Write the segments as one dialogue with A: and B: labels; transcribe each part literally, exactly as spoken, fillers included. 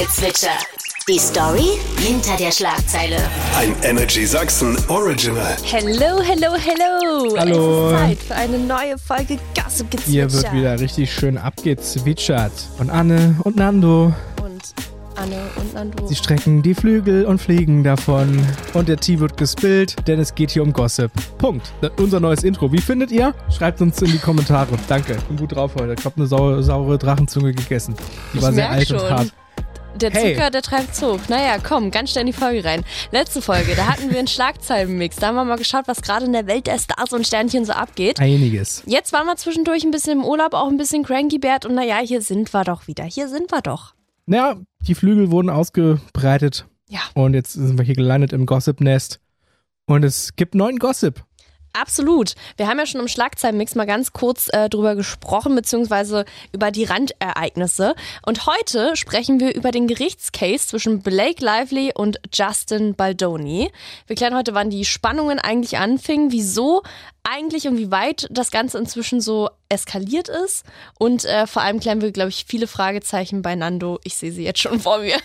A: Gezwitscher. Die Story hinter der Schlagzeile.
B: Ein Energy Sachsen Original.
C: Hello, hello, hello.
D: Hallo.
C: Es ist Zeit für eine neue Folge Gossip-Gezwitscher.
D: Hier wird wieder richtig schön abgezwitschert. Von Anne und Nando.
C: Und Anne und Nando.
D: Sie strecken die Flügel und fliegen davon. Und der Tee wird gespillt, denn es geht hier um Gossip. Punkt. Das, unser neues Intro. Wie findet ihr? Schreibt uns in die Kommentare. Danke. Ich bin gut drauf heute. Ich habe eine saure, saure Drachenzunge gegessen. Die
C: Ich
D: war sehr
C: merk
D: alt
C: schon.
D: und hart.
C: Der
D: Hey.
C: Zucker, der treibt Zug. Naja, komm, ganz schnell in die Folge rein. Letzte Folge, da hatten wir einen Schlagzeilenmix. Da haben wir mal geschaut, was gerade in der Welt der Stars und Sternchen so abgeht.
D: Einiges.
C: Jetzt waren wir zwischendurch ein bisschen im Urlaub, auch ein bisschen cranky Bert. Und naja, hier sind wir doch wieder. Hier sind wir doch.
D: Naja, die Flügel wurden ausgebreitet.
C: Ja.
D: Und jetzt sind wir hier gelandet im Gossip-Nest. Und es gibt neuen Gossip.
C: Absolut. Wir haben ja schon im Schlagzeilenmix mal ganz kurz äh, drüber gesprochen, beziehungsweise über die Randereignisse. Und heute sprechen wir über den Gerichtscase zwischen Blake Lively und Justin Baldoni. Wir klären heute, wann die Spannungen eigentlich anfingen, wieso eigentlich und wie weit das Ganze inzwischen so eskaliert ist. Und äh, vor allem klären wir, glaube ich, viele Fragezeichen bei Nando. Ich sehe sie jetzt schon vor mir.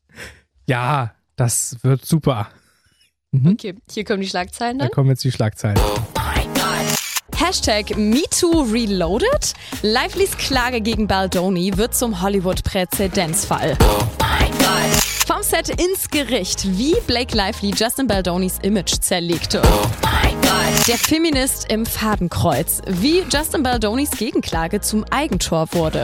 D: Ja, das wird super. Mhm.
C: Okay, hier kommen die Schlagzeilen
D: Da
C: dann.
D: kommen jetzt die Schlagzeilen.
E: Hashtag MeTooReloaded. Livelys Klage gegen Baldoni wird zum Hollywood-Präzedenzfall. Vom Set ins Gericht, wie Blake Lively Justin Baldonis Image zerlegte. Der Feminist im Fadenkreuz, wie Justin Baldonis Gegenklage zum Eigentor wurde.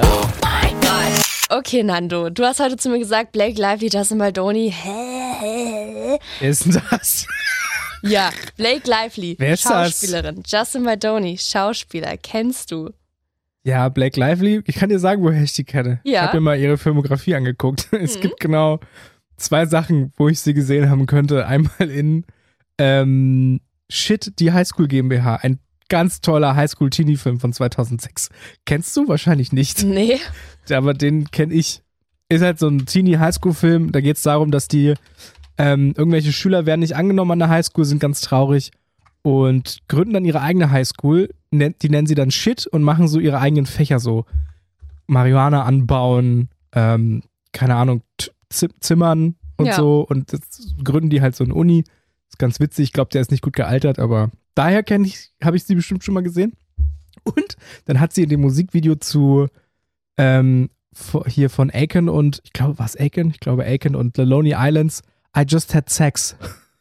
C: Okay, Nando, du hast heute zu mir gesagt, Blake Lively, Justin Baldoni. Hä, hä, hä?
D: Wer ist denn das?
C: Ja, Blake Lively,
D: Wer ist das?
C: Schauspielerin. Justin Baldoni, Schauspieler, kennst du?
D: Ja, Blake Lively. Ich kann dir sagen, woher ich die kenne.
C: Ja.
D: Ich habe mir mal ihre Filmografie angeguckt. Es
C: Mhm.
D: gibt genau zwei Sachen, wo ich sie gesehen haben könnte. Einmal in ähm, Shit, die Highschool GmbH. Ein ganz toller Highschool-Teenie-Film von zweitausendsechs. Kennst du? Wahrscheinlich nicht.
C: Nee.
D: Aber den kenne ich. Ist halt so ein Teenie-Highschool-Film. Da geht es darum, dass die ähm, irgendwelche Schüler werden nicht angenommen an der Highschool, sind ganz traurig und gründen dann ihre eigene Highschool. Nen- Die nennen sie dann Shit und machen so ihre eigenen Fächer, so Marihuana anbauen, ähm, keine Ahnung, t- Z- Zimmern und
C: Ja.
D: so. Und jetzt gründen die halt so eine Uni. Ist ganz witzig. Ich glaube, der ist nicht gut gealtert, aber daher kenne ich, habe ich sie bestimmt schon mal gesehen. Und dann hat sie in dem Musikvideo zu ähm, vo- hier von Aiken und, ich glaube, was Aiken? Ich glaube Aiken und The Lonely Islands. I just had sex.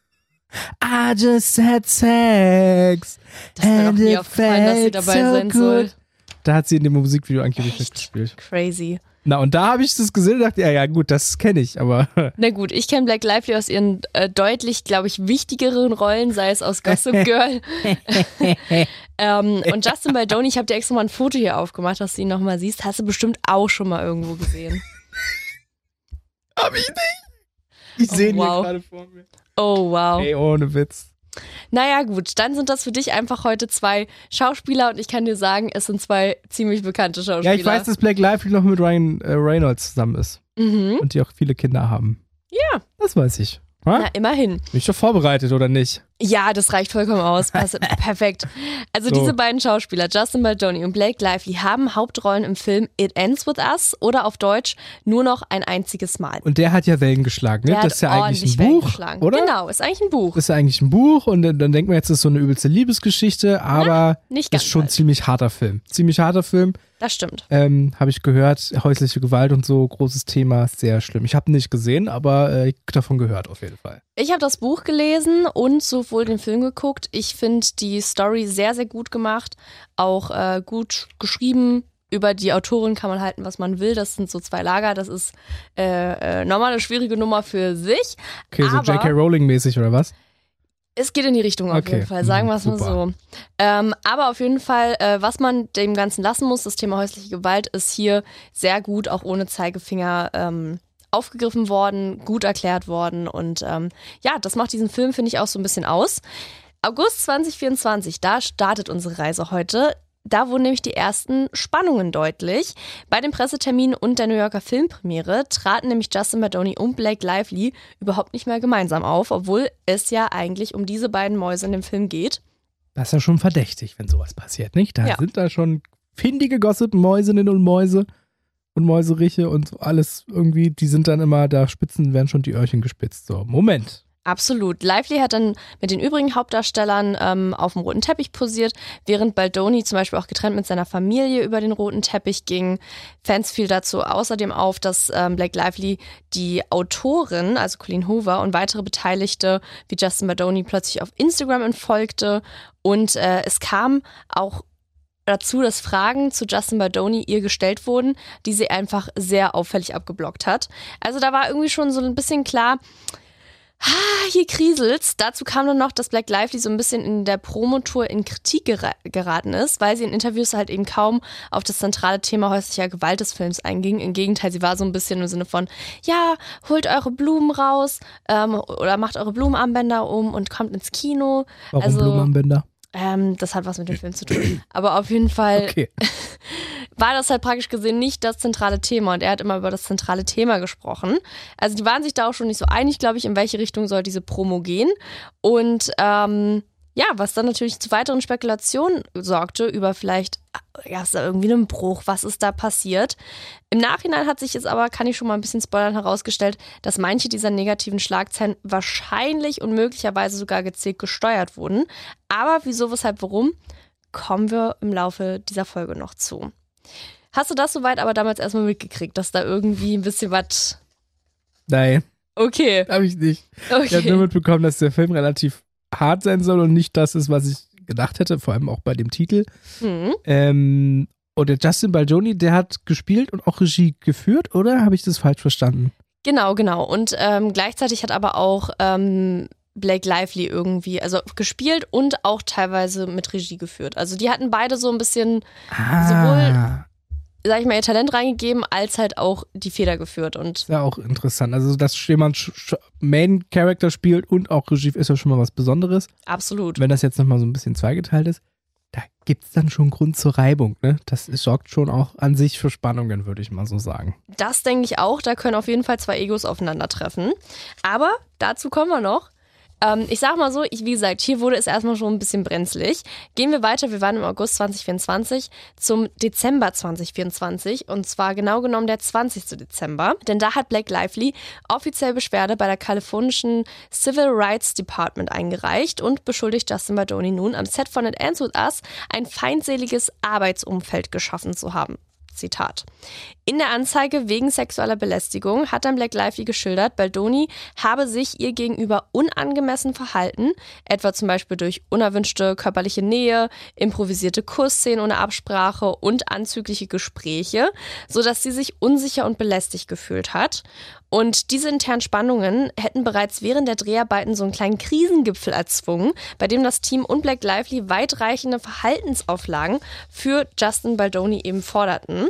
D: I just had sex.
C: Das ist mir noch
D: And
C: nie
D: it
C: aufgefallen, dass sie
D: felt
C: dabei
D: so
C: sein
D: good.
C: soll.
D: Da hat sie in dem Musikvideo angeblich
C: Echt?
D: mitgespielt.
C: Crazy.
D: Na, und da habe ich das gesehen und dachte, ja, ja, gut, das kenne ich, aber
C: Na gut, ich kenne Blake Lively aus ihren äh, deutlich, glaube ich, wichtigeren Rollen, sei es aus Gossip Girl. ähm, und Justin Baldoni, ich habe dir extra mal ein Foto hier aufgemacht, dass du ihn nochmal siehst. Hast du bestimmt auch schon mal irgendwo gesehen.
D: hab ich nicht. Ich
C: Oh,
D: sehe ihn
C: wow.
D: hier gerade vor mir.
C: Oh, wow.
D: Ey, ohne Witz.
C: Naja gut, dann sind das für dich einfach heute zwei Schauspieler und ich kann dir sagen, es sind zwei ziemlich bekannte Schauspieler.
D: Ja, ich weiß, dass Blake Lively noch mit Ryan äh, Reynolds zusammen ist.
C: Mhm.
D: Und die auch viele Kinder haben.
C: Ja.
D: Das weiß ich. Ha?
C: Na, immerhin.
D: Bin ich doch vorbereitet, oder nicht?
C: Ja, das reicht vollkommen aus. Passt, perfekt. Also
D: So.
C: diese beiden Schauspieler, Justin Baldoni und Blake Lively, haben Hauptrollen im Film It Ends With Us oder auf Deutsch Nur noch ein einziges Mal.
D: Und der hat ja Wellen geschlagen, ne?
C: Der
D: Das
C: hat
D: ist ja eigentlich
C: ordentlich
D: ein
C: Wellen
D: Buch,
C: geschlagen.
D: oder?
C: Genau, ist eigentlich ein Buch.
D: Das ist ja eigentlich ein Buch und dann, dann denkt man jetzt, das ist so eine übelste Liebesgeschichte, aber
C: nicht
D: das
C: ganz
D: ist schon ein
C: halt.
D: ziemlich harter Film. Ziemlich harter Film,
C: Das stimmt.
D: ähm, habe ich gehört. Häusliche Gewalt und so, großes Thema, sehr schlimm. Ich habe ihn nicht gesehen, aber äh, ich hab davon gehört auf jeden Fall.
C: Ich habe das Buch gelesen und sowohl den Film geguckt. Ich finde die Story sehr, sehr gut gemacht. Auch äh, gut geschrieben. Über die Autorin kann man halten, was man will. Das sind so zwei Lager. Das ist äh, äh, nochmal eine schwierige Nummer für sich.
D: Okay, so
C: Aber
D: J K Rowling-mäßig oder was?
C: es geht in die Richtung auf
D: Okay,
C: jeden Fall, sagen wir es mal
D: super.
C: so. Ähm, aber auf jeden Fall, äh, was man dem Ganzen lassen muss, das Thema häusliche Gewalt ist hier sehr gut, auch ohne Zeigefinger ähm, aufgegriffen worden, gut erklärt worden. Und ähm, ja, das macht diesen Film, finde ich, auch so ein bisschen aus. August zwanzig vierundzwanzig, da startet unsere Reise heute. Da wurden nämlich die ersten Spannungen deutlich. Bei dem Pressetermin und der New Yorker Filmpremiere traten nämlich Justin Baldoni und Blake Lively überhaupt nicht mehr gemeinsam auf, obwohl es ja eigentlich um diese beiden Mäuse in dem Film geht.
D: Das ist ja schon verdächtig, wenn sowas passiert, nicht? Da
C: Ja.
D: sind da schon findige Gossip-Mäusinnen und Mäuse. und Mäuseriche und so alles irgendwie, die sind dann immer, da spitzen, werden schon die Öhrchen gespitzt. So, Moment.
C: Absolut. Lively hat dann mit den übrigen Hauptdarstellern ähm, auf dem roten Teppich posiert, während Baldoni zum Beispiel auch getrennt mit seiner Familie über den roten Teppich ging. Fans fiel dazu außerdem auf, dass ähm, Blake Lively die Autorin, also Colleen Hoover, und weitere Beteiligte wie Justin Baldoni plötzlich auf Instagram entfolgte. Und äh, es kam auch dazu, dass Fragen zu Justin Baldoni ihr gestellt wurden, die sie einfach sehr auffällig abgeblockt hat. Also da war irgendwie schon so ein bisschen klar, ah, hier kriselt's. Dazu kam dann noch, dass Blake Lively so ein bisschen in der Promotour in Kritik gera- geraten ist, weil sie in Interviews halt eben kaum auf das zentrale Thema häuslicher Gewalt des Films einging. Im Gegenteil, sie war so ein bisschen im Sinne von, ja, holt eure Blumen raus ähm, oder macht eure Blumenarmbänder um und kommt ins Kino.
D: Warum
C: also,
D: Blumenarmbänder?
C: Ähm, das hat was mit dem Film zu tun. Aber auf jeden Fall
D: Okay.
C: war das halt praktisch gesehen nicht das zentrale Thema und er hat immer über das zentrale Thema gesprochen. Also die waren sich da auch schon nicht so einig, glaube ich, in welche Richtung soll diese Promo gehen. Und ähm, ja, was dann natürlich zu weiteren Spekulationen sorgte über vielleicht, ja, ist da irgendwie ein Bruch, was ist da passiert? Im Nachhinein hat sich jetzt aber, kann ich schon mal ein bisschen spoilern, herausgestellt, dass manche dieser negativen Schlagzeilen wahrscheinlich und möglicherweise sogar gezielt gesteuert wurden. Aber wieso, weshalb, warum, kommen wir im Laufe dieser Folge noch zu. Hast du das soweit aber damals erstmal mitgekriegt, dass da irgendwie ein bisschen was...
D: Nein,
C: Okay,
D: habe ich nicht.
C: okay.
D: Ich habe nur mitbekommen, dass der Film relativ hart sein soll und nicht das ist, was ich gedacht hätte, vor allem auch bei dem Titel.
C: Mhm.
D: Ähm, und der Justin Baldoni, der hat gespielt und auch Regie geführt, oder habe ich das falsch verstanden?
C: Genau, genau. Und ähm, gleichzeitig hat aber auch ähm, Blake Lively irgendwie, also gespielt und auch teilweise mit Regie geführt. Also die hatten beide so ein bisschen
D: Ah,
C: sag ich mal, ihr Talent reingegeben, als halt auch die Feder geführt. Und
D: ist ja auch interessant. Also, dass jemand Sch- Sch- Main-Character spielt und auch Regie ist ja schon mal was Besonderes.
C: absolut.
D: Wenn das jetzt nochmal so ein bisschen zweigeteilt ist, da gibt es dann schon Grund zur Reibung, ne? Das ist, sorgt schon auch an sich für Spannungen, würde ich mal so sagen.
C: Das denke ich auch. Da können auf jeden Fall zwei Egos aufeinandertreffen. Aber dazu kommen wir noch. Ähm, ich sag mal so, ich, wie gesagt, hier wurde es erstmal schon ein bisschen brenzlig. Gehen wir weiter. Wir waren im August zwanzig vierundzwanzig zum Dezember zwanzig vierundzwanzig. Und zwar genau genommen der zwanzigsten Dezember. Denn da hat Blake Lively offiziell Beschwerde bei der kalifornischen Civil Rights Department eingereicht und beschuldigt Justin Baldoni nun, am Set von It Ends With Us ein feindseliges Arbeitsumfeld geschaffen zu haben. Zitat. In der Anzeige wegen sexueller Belästigung hat dann Blake Lively geschildert, Baldoni habe sich ihr gegenüber unangemessen verhalten, etwa zum Beispiel durch unerwünschte körperliche Nähe, improvisierte Kussszenen ohne Absprache und anzügliche Gespräche, sodass sie sich unsicher und belästigt gefühlt hat. Und diese internen Spannungen hätten bereits während der Dreharbeiten so einen kleinen Krisengipfel erzwungen, bei dem das Team und Blake Lively weitreichende Verhaltensauflagen für Justin Baldoni eben forderten.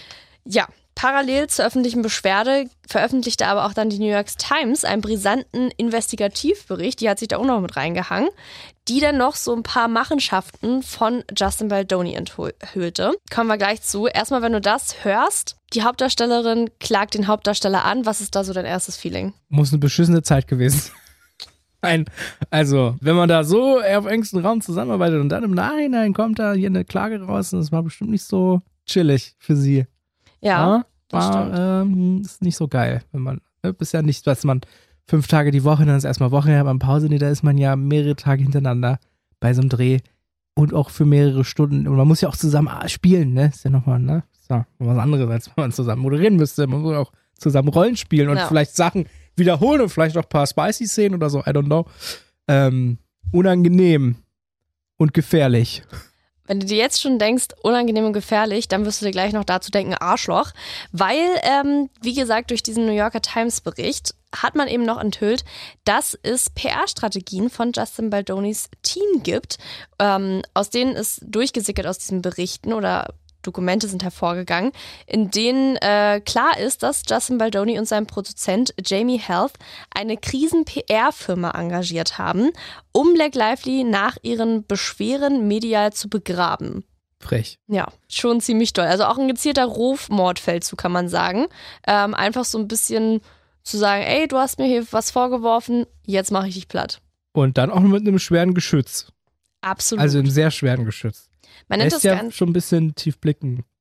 C: Ja, parallel zur öffentlichen Beschwerde veröffentlichte aber auch dann die New York Times einen brisanten Investigativbericht, die hat sich da auch noch mit reingehangen, die dann noch so ein paar Machenschaften von Justin Baldoni enthüllte. Kommen wir gleich zu. Erstmal, wenn du das hörst, die Hauptdarstellerin klagt den Hauptdarsteller an. Was ist da so dein erstes Feeling?
D: Muss eine beschissene Zeit gewesen sein. Ein, also, wenn man da so auf engstem Raum zusammenarbeitet und dann im Nachhinein kommt da hier eine Klage raus, das war bestimmt nicht so chillig für sie.
C: Ja, das
D: war,
C: stimmt.
D: ähm, ist nicht so geil, wenn man, ne, ist ja nicht, dass man fünf Tage die Woche, dann ist erstmal Wochenende, aber Pause, nee, da ist man ja mehrere Tage hintereinander bei so einem Dreh und auch für mehrere Stunden und man muss ja auch zusammen spielen, ne, ist ja nochmal, ne, ist ja was anderes, als wenn man zusammen moderieren müsste, man muss auch zusammen Rollen spielen und
C: Ja.
D: vielleicht Sachen wiederholen und vielleicht auch ein paar Spicy-Szenen oder so, I don't know, ähm, unangenehm und gefährlich.
C: Wenn du dir jetzt schon denkst, unangenehm und gefährlich, dann wirst du dir gleich noch dazu denken, Arschloch. Weil, ähm, wie gesagt, durch diesen New Yorker Times-Bericht hat man eben noch enthüllt, dass es P R-Strategien von Justin Baldonis Team gibt, ähm, aus denen es durchgesickert aus diesen Berichten oder Dokumente sind hervorgegangen, in denen äh, klar ist, dass Justin Baldoni und sein Produzent Jamie Health eine Krisen-P R-Firma engagiert haben, um Blake Lively nach ihren Beschwerden medial zu begraben.
D: Frech.
C: Ja, schon ziemlich doll. Also auch ein gezielter Rufmordfeldzug, kann man sagen. Ähm, einfach so ein bisschen zu sagen, ey, du hast mir hier was vorgeworfen, jetzt mache ich dich platt.
D: Und dann auch mit einem schweren Geschütz.
C: Absolut.
D: Also einem sehr schweren Geschütz.
C: man nennt
D: Lässt
C: das
D: ja
C: Ganze.
D: schon ein bisschen tief blicken.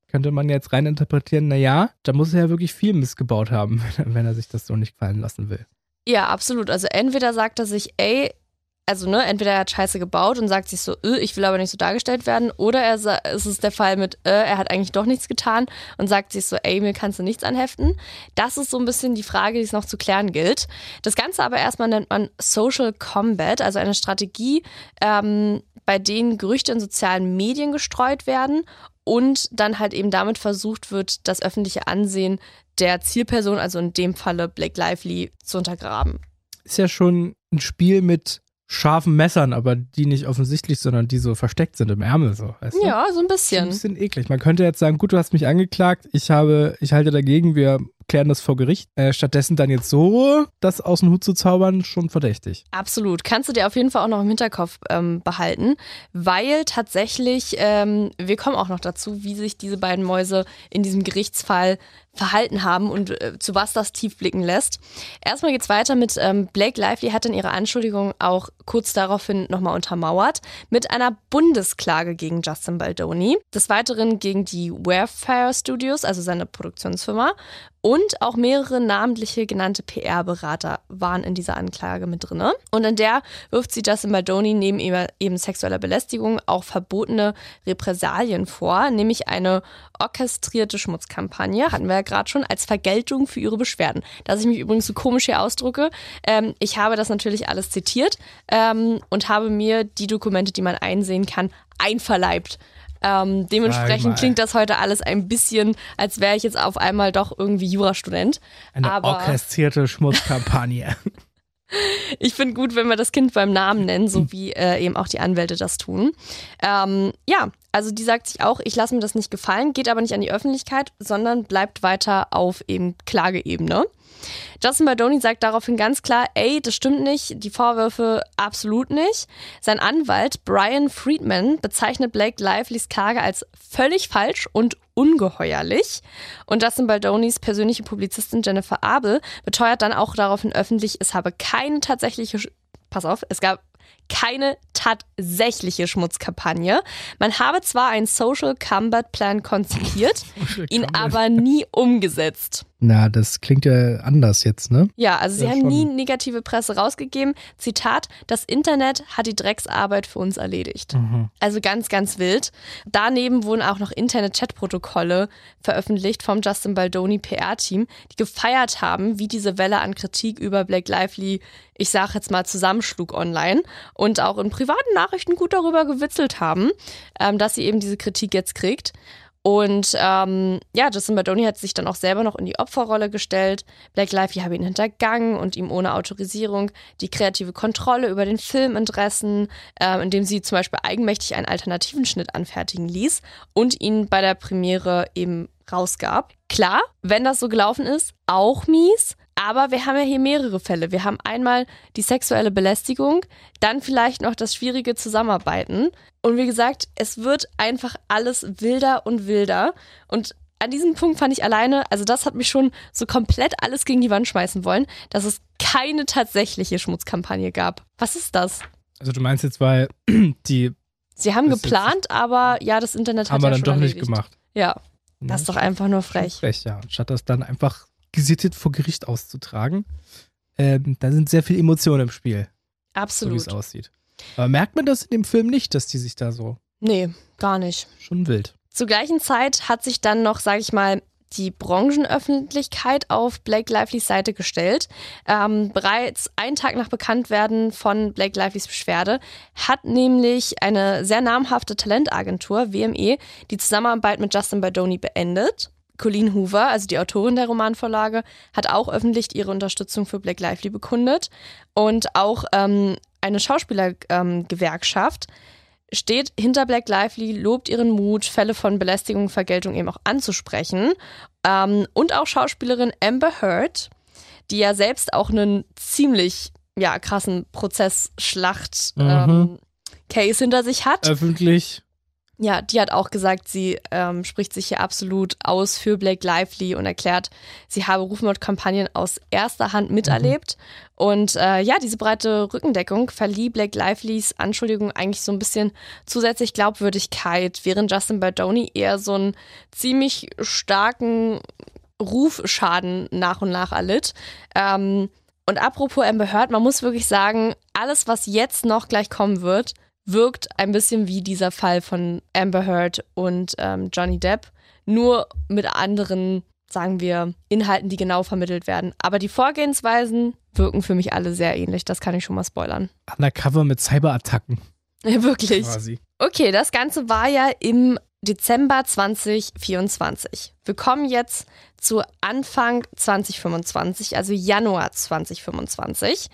D: könnte man jetzt reininterpretieren, naja, da muss er ja wirklich viel missgebaut haben, wenn er sich das so nicht gefallen lassen will.
C: Ja, absolut. Also entweder sagt er sich, ey, also ne, entweder er hat Scheiße gebaut und sagt sich so, äh, ich will aber nicht so dargestellt werden, oder er sa- es ist der Fall mit, äh, er hat eigentlich doch nichts getan und sagt sich so, ey, mir kannst du nichts anheften. Das ist so ein bisschen die Frage, die es noch zu klären gilt. Das Ganze aber erstmal nennt man Social Combat, also eine Strategie, ähm, bei denen Gerüchte in sozialen Medien gestreut werden und dann halt eben damit versucht wird, das öffentliche Ansehen der Zielperson, also in dem Falle Blake Lively, zu untergraben.
D: Ist ja schon ein Spiel mit scharfen Messern, aber die nicht offensichtlich, sondern die so versteckt sind im Ärmel. So, weißt du?
C: Ja, so ein bisschen.
D: Ein bisschen eklig. Man könnte jetzt sagen, gut, du hast mich angeklagt, ich habe, ich halte dagegen, wir klären das vor Gericht. Äh, stattdessen dann jetzt so das aus dem Hut zu zaubern, schon verdächtig.
C: Absolut. Kannst du dir auf jeden Fall auch noch im Hinterkopf ähm, behalten, weil tatsächlich, ähm, wir kommen auch noch dazu, wie sich diese beiden Mäuse in diesem Gerichtsfall verhalten haben und äh, zu was das tief blicken lässt. Erstmal geht's weiter mit ähm, Blake Lively hat in ihrer Anschuldigung auch kurz daraufhin nochmal untermauert mit einer Bundesklage gegen Justin Baldoni. Des Weiteren gegen die Warfare Studios, also seine Produktionsfirma. Und auch mehrere namentliche genannte P R-Berater waren in dieser Anklage mit drin. Und in der wirft sie Justin Baldoni neben eben sexueller Belästigung auch verbotene Repressalien vor, nämlich eine orchestrierte Schmutzkampagne, hatten wir ja gerade schon, als Vergeltung für ihre Beschwerden. Dass ich mich übrigens so komisch hier ausdrücke, ähm, ich habe das natürlich alles zitiert ähm, und habe mir die Dokumente, die man einsehen kann, einverleibt. Ähm, dementsprechend klingt das heute alles ein bisschen, als wäre ich jetzt auf einmal doch irgendwie Jurastudent.
D: Eine
C: Aber
D: orchestrierte Schmutzkampagne.
C: Ich finde gut, wenn wir das Kind beim Namen nennen, so wie äh, eben auch die Anwälte das tun. Ähm, ja, also die sagt sich auch, ich lasse mir das nicht gefallen, geht aber nicht an die Öffentlichkeit, sondern bleibt weiter auf eben Klageebene. Justin Baldoni sagt daraufhin ganz klar, ey, das stimmt nicht, die Vorwürfe absolut nicht. Sein Anwalt Brian Friedman bezeichnet Blake Livelys Klage als völlig falsch und ungeheuerlich. Und Justin Baldonis persönliche Publizistin Jennifer Abel beteuert dann auch daraufhin öffentlich, es habe keine tatsächliche, Sch- pass auf, es gab keine tatsächliche Schmutzkampagne. Man habe zwar einen Social Combat Plan konzipiert, ihn aber nie umgesetzt.
D: Na, das klingt ja anders jetzt, ne?
C: Ja, also sie
D: Ja,
C: haben
D: schon.
C: nie negative Presse rausgegeben. Zitat, das Internet hat die Drecksarbeit für uns erledigt.
D: Mhm.
C: Also ganz, ganz wild. Daneben wurden auch noch interne Chatprotokolle veröffentlicht vom Justin Baldoni P R-Team, die gefeiert haben, wie diese Welle an Kritik über Blake Lively, ich sag jetzt mal, zusammenschlug online und auch in privaten Nachrichten gut darüber gewitzelt haben, ähm, dass sie eben diese Kritik jetzt kriegt. Und ähm, ja, Justin Baldoni hat sich dann auch selber noch in die Opferrolle gestellt. Blake Lively habe ihn hintergangen und ihm ohne Autorisierung die kreative Kontrolle über den Film entrissen, äh, indem sie zum Beispiel eigenmächtig einen alternativen Schnitt anfertigen ließ und ihn bei der Premiere eben rausgab. Klar, wenn das so gelaufen ist, auch mies. Aber wir haben ja hier mehrere Fälle. Wir haben einmal die sexuelle Belästigung, dann vielleicht noch das schwierige Zusammenarbeiten. Und wie gesagt, es wird einfach alles wilder und wilder. Und an diesem Punkt fand ich alleine, also das hat mich schon so komplett alles gegen die Wand schmeißen wollen, dass es keine tatsächliche Schmutzkampagne gab. Was ist das?
D: Also du meinst jetzt, weil die
C: Sie haben
D: Das ist
C: geplant, aber ja, das Internet hat
D: haben
C: ja
D: wir dann
C: schon
D: doch
C: erledigt.
D: nicht gemacht.
C: Ja, das ist doch einfach nur frech.
D: Frech, ja. Anstatt das dann einfach gesittet vor Gericht auszutragen. Ähm, da sind sehr viele Emotionen im Spiel, so wie
C: Absolut.
D: es aussieht. Aber merkt man das in dem Film nicht, dass die sich da so
C: Nee, gar nicht.
D: schon wild?
C: Zur gleichen Zeit hat sich dann noch, sage ich mal, die Branchenöffentlichkeit auf Blake Livelys Seite gestellt. Ähm, bereits einen Tag nach Bekanntwerden von Blake Livelys Beschwerde hat nämlich eine sehr namhafte Talentagentur, W M E, die Zusammenarbeit mit Justin Baldoni beendet. Colleen Hoover, also die Autorin der Romanvorlage, hat auch öffentlich ihre Unterstützung für Blake Lively bekundet. Und auch ähm, eine Schauspielergewerkschaft ähm, steht hinter Blake Lively, lobt ihren Mut, Fälle von Belästigung und Vergeltung eben auch anzusprechen. Ähm, und auch Schauspielerin Amber Heard, die ja selbst auch einen ziemlich ja, krassen Prozessschlacht-Case
D: Mhm.
C: ähm, hinter sich hat.
D: Öffentlich
C: Ja, die hat auch gesagt, sie ähm, spricht sich hier absolut aus für Blake Lively und erklärt, sie habe Rufmordkampagnen aus erster Hand miterlebt. Mhm. Und äh, ja, diese breite Rückendeckung verlieh Blake Livelys Anschuldigung eigentlich so ein bisschen zusätzlich Glaubwürdigkeit, während Justin Baldoni eher so einen ziemlich starken Rufschaden nach und nach erlitt. Ähm, und apropos Amber Heard, man muss wirklich sagen, alles, was jetzt noch gleich kommen wird, wirkt ein bisschen wie dieser Fall von Amber Heard und ähm, Johnny Depp, nur mit anderen, sagen wir, Inhalten, die genau vermittelt werden. Aber die Vorgehensweisen wirken für mich alle sehr ähnlich, das kann ich schon mal spoilern.
D: Undercover mit Cyberattacken.
C: Ja, wirklich.
D: Quasi.
C: Okay, das Ganze war ja im Dezember zwanzig vierundzwanzig. Wir kommen jetzt zu Anfang zwanzig fünfundzwanzig, also Januar zwanzig fünfundzwanzig.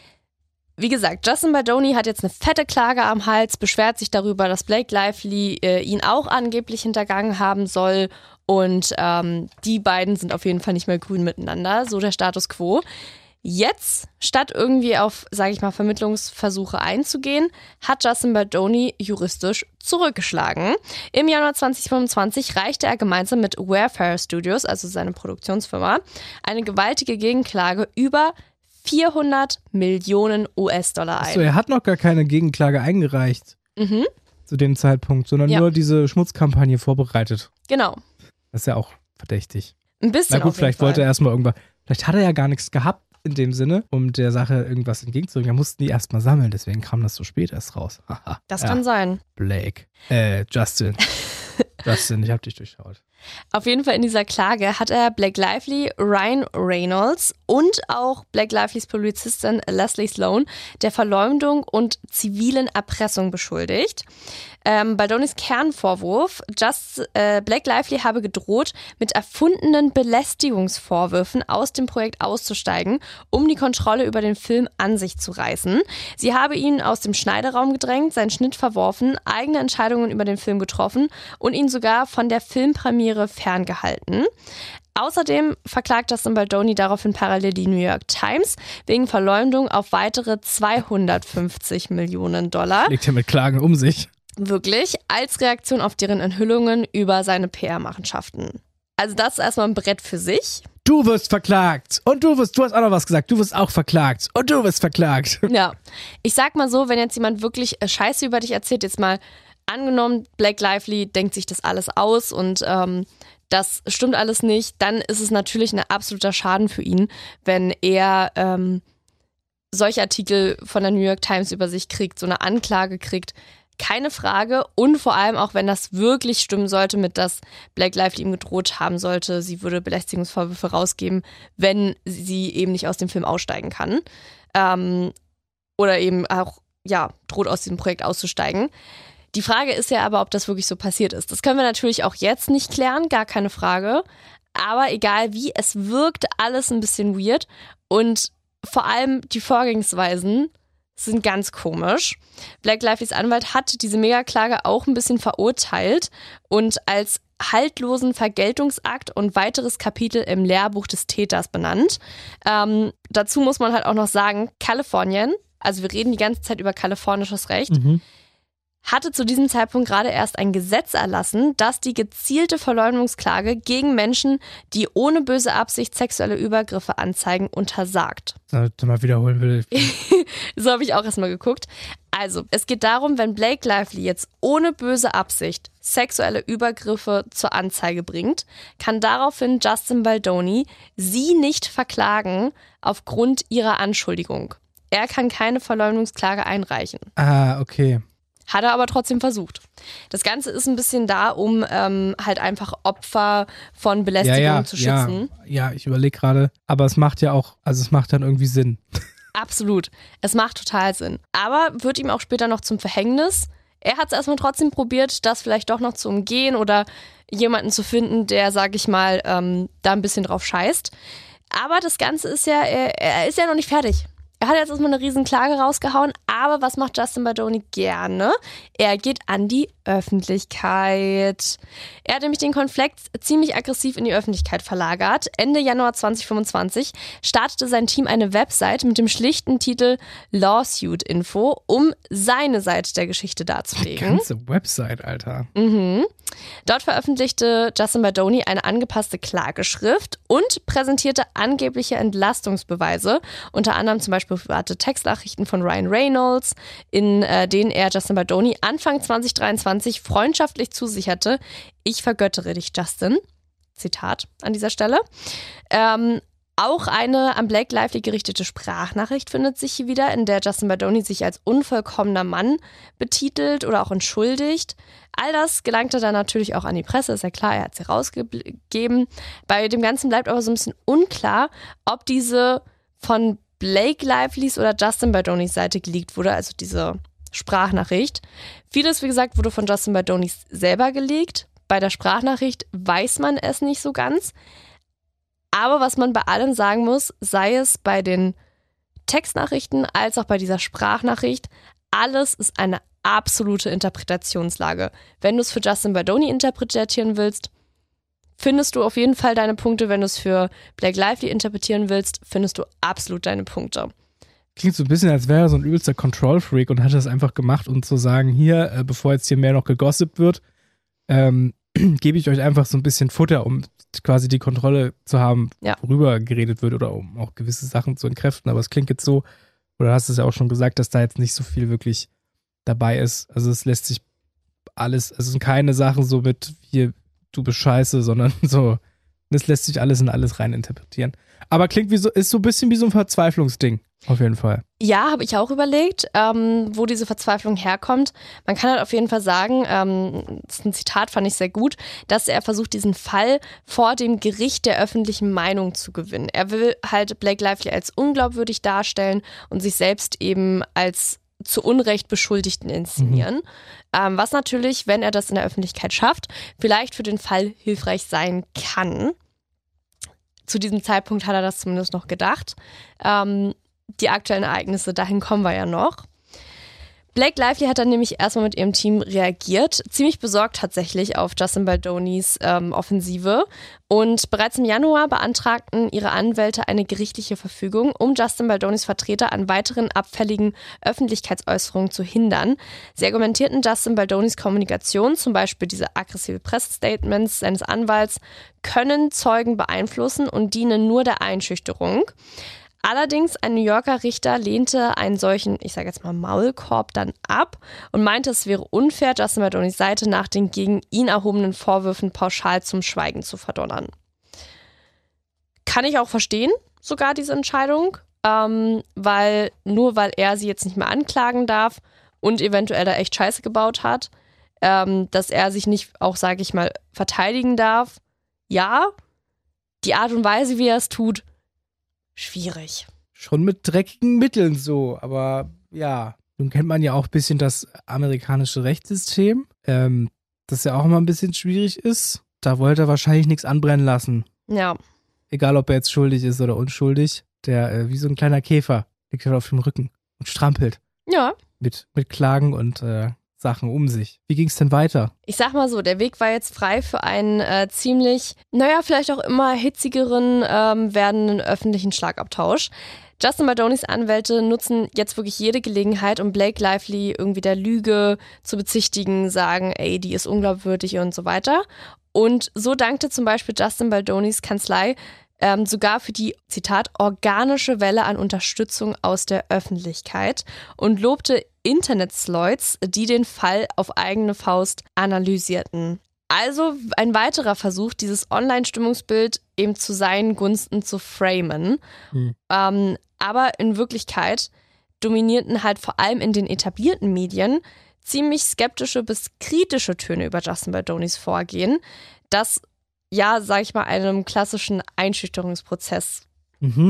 C: Wie gesagt, Justin Baldoni hat jetzt eine fette Klage am Hals, beschwert sich darüber, dass Blake Lively äh, ihn auch angeblich hintergangen haben soll und ähm, die beiden sind auf jeden Fall nicht mehr grün miteinander, so der Status quo. Jetzt, statt irgendwie auf, sage ich mal, Vermittlungsversuche einzugehen, hat Justin Baldoni juristisch zurückgeschlagen. Im Januar zwanzig fünfundzwanzig reichte er gemeinsam mit Wayfarer Studios, also seine Produktionsfirma, eine gewaltige Gegenklage über vierhundert Millionen U S-Dollar ein.
D: Achso, er hat noch gar keine Gegenklage eingereicht
C: Mhm.
D: zu dem Zeitpunkt, sondern
C: Ja.
D: nur diese Schmutzkampagne vorbereitet.
C: Genau.
D: Das ist ja auch verdächtig.
C: Ein bisschen
D: Na gut,
C: auf jeden
D: vielleicht
C: Fall.
D: wollte er erstmal irgendwas, vielleicht hat er ja gar nichts gehabt in dem Sinne, um der Sache irgendwas entgegenzubringen. Da mussten die erstmal sammeln, deswegen kam das so spät erst raus. Haha.
C: Das
D: ja.
C: kann sein.
D: Blake. Äh, Justin. Justin, ich hab dich durchschaut.
C: Auf jeden Fall in dieser Klage hat er Blake Lively, Ryan Reynolds und auch Blake Livelys Polizistin Leslie Sloan der Verleumdung und zivilen Erpressung beschuldigt. Ähm, Baldonis Kernvorwurf, Just, äh, Blake Lively habe gedroht, mit erfundenen Belästigungsvorwürfen aus dem Projekt auszusteigen, um die Kontrolle über den Film an sich zu reißen. Sie habe ihn aus dem Schneideraum gedrängt, seinen Schnitt verworfen, eigene Entscheidungen über den Film getroffen und ihn sogar von der Filmpremiere ferngehalten. Außerdem verklagt Justin Baldoni daraufhin parallel die New York Times wegen Verleumdung auf weitere zweihundertfünfzig Millionen Dollar.
D: Legt er mit Klagen um sich.
C: Wirklich, als Reaktion auf deren Enthüllungen über seine P R-Machenschaften. Also das ist erstmal ein Brett für sich.
D: Du wirst verklagt. Und du wirst, du hast auch noch was gesagt. Du wirst auch verklagt. Und du wirst verklagt.
C: Ja, ich sag mal so, wenn jetzt jemand wirklich äh, Scheiße über dich erzählt, jetzt mal angenommen, Blake Lively denkt sich das alles aus und ähm, das stimmt alles nicht, dann ist es natürlich ein absoluter Schaden für ihn, wenn er ähm, solche Artikel von der New York Times über sich kriegt, so eine Anklage kriegt. Keine Frage. Und vor allem auch, wenn das wirklich stimmen sollte, mit dass Blake Lively ihm gedroht haben sollte, sie würde Belästigungsvorwürfe rausgeben, wenn sie eben nicht aus dem Film aussteigen kann. Ähm, oder eben auch, ja, droht aus diesem Projekt auszusteigen. Die Frage ist ja aber, ob das wirklich so passiert ist. Das können wir natürlich auch jetzt nicht klären, gar keine Frage. Aber egal wie, es wirkt alles ein bisschen weird. Und vor allem die Vorgehensweisen sind ganz komisch. Blake Livelys Anwalt hat diese Megaklage auch ein bisschen verurteilt und als haltlosen Vergeltungsakt und weiteres Kapitel im Lehrbuch des Täters benannt. Ähm, dazu muss man halt auch noch sagen, Kalifornien, also wir reden die ganze Zeit über kalifornisches Recht,
D: Mhm.
C: hatte zu diesem Zeitpunkt gerade erst ein Gesetz erlassen, das die gezielte Verleumdungsklage gegen Menschen, die ohne böse Absicht sexuelle Übergriffe anzeigen, untersagt.
D: Sollte ich mal wiederholen will.
C: So habe ich auch erstmal geguckt. Also, es geht darum, wenn Blake Lively jetzt ohne böse Absicht sexuelle Übergriffe zur Anzeige bringt, kann daraufhin Justin Baldoni sie nicht verklagen aufgrund ihrer Anschuldigung. Er kann keine Verleumdungsklage einreichen.
D: Ah, okay.
C: Hat er aber trotzdem versucht. Das Ganze ist ein bisschen da, um ähm, halt einfach Opfer von Belästigung
D: Ja, ja,
C: zu
D: ja,
C: schützen.
D: ja, ich überlege gerade. Aber es macht ja auch, also es macht dann irgendwie Sinn.
C: Absolut. Es macht total Sinn. Aber wird ihm auch später noch zum Verhängnis. Er hat es erstmal trotzdem probiert, das vielleicht doch noch zu umgehen oder jemanden zu finden, der, sag ich mal, ähm, da ein bisschen drauf scheißt. Aber das Ganze ist ja, er, er ist ja noch nicht fertig. Er hat jetzt erstmal eine riesen Klage rausgehauen, aber was macht Justin Baldoni gerne? Er geht an die Öffentlichkeit. Er hat nämlich den Konflikt ziemlich aggressiv in die Öffentlichkeit verlagert. Ende Januar zwanzig fünfundzwanzig startete sein Team eine Website mit dem schlichten Titel Lawsuit Info, um seine Seite der Geschichte darzulegen.
D: Die ganze Website, Alter.
C: Mhm. Dort veröffentlichte Justin Baldoni eine angepasste Klageschrift und präsentierte angebliche Entlastungsbeweise, unter anderem zum Beispiel private Textnachrichten von Ryan Reynolds, in äh, denen er Justin Baldoni Anfang zwanzig dreiundzwanzig freundschaftlich zusicherte: Ich vergöttere dich, Justin. Zitat an dieser Stelle. Ähm, Auch eine an Blake Lively gerichtete Sprachnachricht findet sich hier wieder, in der Justin Baldoni sich als unvollkommener Mann betitelt oder auch entschuldigt. All das gelangte dann natürlich auch an die Presse, ist ja klar, er hat sie rausgegeben. Bei dem Ganzen bleibt aber so ein bisschen unklar, ob diese von Blake Lively's oder Justin Baldonis Seite geleakt wurde, also diese Sprachnachricht. Vieles, wie gesagt, wurde von Justin Baldonis selber geleakt. Bei der Sprachnachricht weiß man es nicht so ganz. Aber was man bei allem sagen muss, sei es bei den Textnachrichten als auch bei dieser Sprachnachricht, alles ist eine absolute Interpretationslage. Wenn du es für Justin Baldoni interpretieren willst, findest du auf jeden Fall deine Punkte. Wenn du es für Blake Lively interpretieren willst, findest du absolut deine Punkte.
D: Klingt so ein bisschen, als wäre er so ein übelster Control-Freak und hat das einfach gemacht, um zu sagen, hier, äh, bevor jetzt hier mehr noch gegossipt wird, ähm, gebe ich euch einfach so ein bisschen Futter, um quasi die Kontrolle zu haben,
C: ja.
D: worüber geredet wird oder um auch gewisse Sachen zu entkräften. Aber es klingt jetzt so, oder hast du es ja auch schon gesagt, dass da jetzt nicht so viel wirklich dabei ist. Also es lässt sich alles, es sind keine Sachen so mit, hier, du bist scheiße, sondern so, das lässt sich alles in alles rein interpretieren. Aber klingt wie so, ist so ein bisschen wie so ein Verzweiflungsding. Auf jeden Fall.
C: Ja, habe ich auch überlegt, ähm, wo diese Verzweiflung herkommt. Man kann halt auf jeden Fall sagen, ähm, das ist ein Zitat, fand ich sehr gut, dass er versucht, diesen Fall vor dem Gericht der öffentlichen Meinung zu gewinnen. Er will halt Blake Lively als unglaubwürdig darstellen und sich selbst eben als zu Unrecht Beschuldigten inszenieren. Mhm. Ähm, was natürlich, wenn er das in der Öffentlichkeit schafft, vielleicht für den Fall hilfreich sein kann. Zu diesem Zeitpunkt hat er das zumindest noch gedacht. Ähm, Die aktuellen Ereignisse, dahin kommen wir ja noch. Blake Lively hat dann nämlich erstmal mit ihrem Team reagiert, ziemlich besorgt tatsächlich auf Justin Baldonis ähm, Offensive. Und bereits im Januar beantragten ihre Anwälte eine gerichtliche Verfügung, um Justin Baldonis Vertreter an weiteren abfälligen Öffentlichkeitsäußerungen zu hindern. Sie argumentierten, Justin Baldonis Kommunikation, zum Beispiel diese aggressive Pressestatements seines Anwalts, können Zeugen beeinflussen und dienen nur der Einschüchterung. Allerdings, ein New Yorker Richter lehnte einen solchen, ich sage jetzt mal Maulkorb, dann ab und meinte, es wäre unfair, Justin Baldonis Seite nach den gegen ihn erhobenen Vorwürfen pauschal zum Schweigen zu verdonnern. Kann ich auch verstehen, sogar diese Entscheidung, ähm, weil nur weil er sie jetzt nicht mehr anklagen darf und eventuell da echt Scheiße gebaut hat, ähm, dass er sich nicht auch, sage ich mal, verteidigen darf. Ja, die Art und Weise, wie er es tut, schwierig.
D: Schon mit dreckigen Mitteln so, aber ja. Nun kennt man ja auch ein bisschen das amerikanische Rechtssystem, ähm, das ja auch immer ein bisschen schwierig ist. Da wollte er wahrscheinlich nichts anbrennen lassen.
C: Ja.
D: Egal, ob er jetzt schuldig ist oder unschuldig. Der, äh, wie so ein kleiner Käfer, liegt halt auf dem Rücken und strampelt.
C: Ja.
D: Mit, mit Klagen und äh, Sachen um sich. Wie ging es denn weiter?
C: Ich sag mal so, der Weg war jetzt frei für einen äh, ziemlich, naja, vielleicht auch immer hitzigeren ähm, werdenden öffentlichen Schlagabtausch. Justin Baldonis Anwälte nutzen jetzt wirklich jede Gelegenheit, um Blake Lively irgendwie der Lüge zu bezichtigen, sagen, ey, die ist unglaubwürdig und so weiter. Und so dankte zum Beispiel Justin Baldonis Kanzlei Ähm, sogar für die, Zitat, organische Welle an Unterstützung aus der Öffentlichkeit und lobte Internet-Sloids, die den Fall auf eigene Faust analysierten. Also ein weiterer Versuch, dieses Online-Stimmungsbild eben zu seinen Gunsten zu framen. Hm. Ähm, aber in Wirklichkeit dominierten halt vor allem in den etablierten Medien ziemlich skeptische bis kritische Töne über Justin Baldonis Vorgehen, das ja, sag ich mal, einem klassischen Einschüchterungsprozess
D: mhm.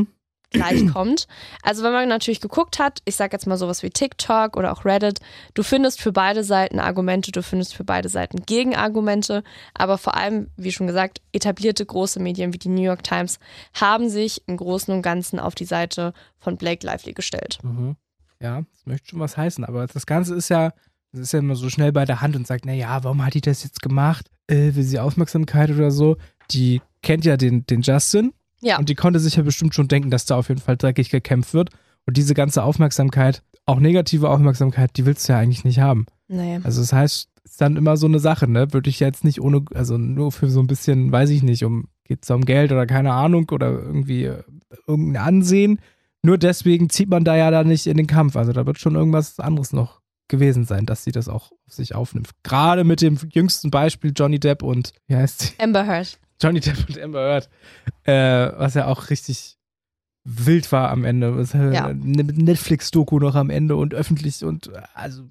C: gleichkommt. Also wenn man natürlich geguckt hat, ich sag jetzt mal sowas wie TikTok oder auch Reddit, du findest für beide Seiten Argumente, du findest für beide Seiten Gegenargumente, aber vor allem, wie schon gesagt, etablierte große Medien wie die New York Times haben sich im Großen und Ganzen auf die Seite von Blake Lively gestellt.
D: Mhm. Ja, das möchte schon was heißen, aber das Ganze ist ja, das ist ja immer so schnell bei der Hand und sagt, naja, warum hat die das jetzt gemacht? Äh, will sie Aufmerksamkeit oder so? Die kennt ja den, den Justin.
C: Ja.
D: Und die konnte sich ja bestimmt schon denken, dass da auf jeden Fall dreckig gekämpft wird. Und diese ganze Aufmerksamkeit, auch negative Aufmerksamkeit, die willst du ja eigentlich nicht haben.
C: Nee.
D: Also das heißt, ist dann immer so eine Sache, ne? Würde ich jetzt nicht ohne, also nur für so ein bisschen, weiß ich nicht, um geht es um Geld oder keine Ahnung oder irgendwie äh, irgendein Ansehen. Nur deswegen zieht man da ja dann nicht in den Kampf. Also da wird schon irgendwas anderes noch gewesen sein, dass sie das auch auf sich aufnimmt. Gerade mit dem jüngsten Beispiel Johnny Depp und, wie heißt sie?
C: Amber Heard.
D: Johnny Depp und Amber Heard, äh, was ja auch richtig wild war am Ende. Was, äh,
C: Ja.
D: eine Netflix-Doku noch am Ende und öffentlich und also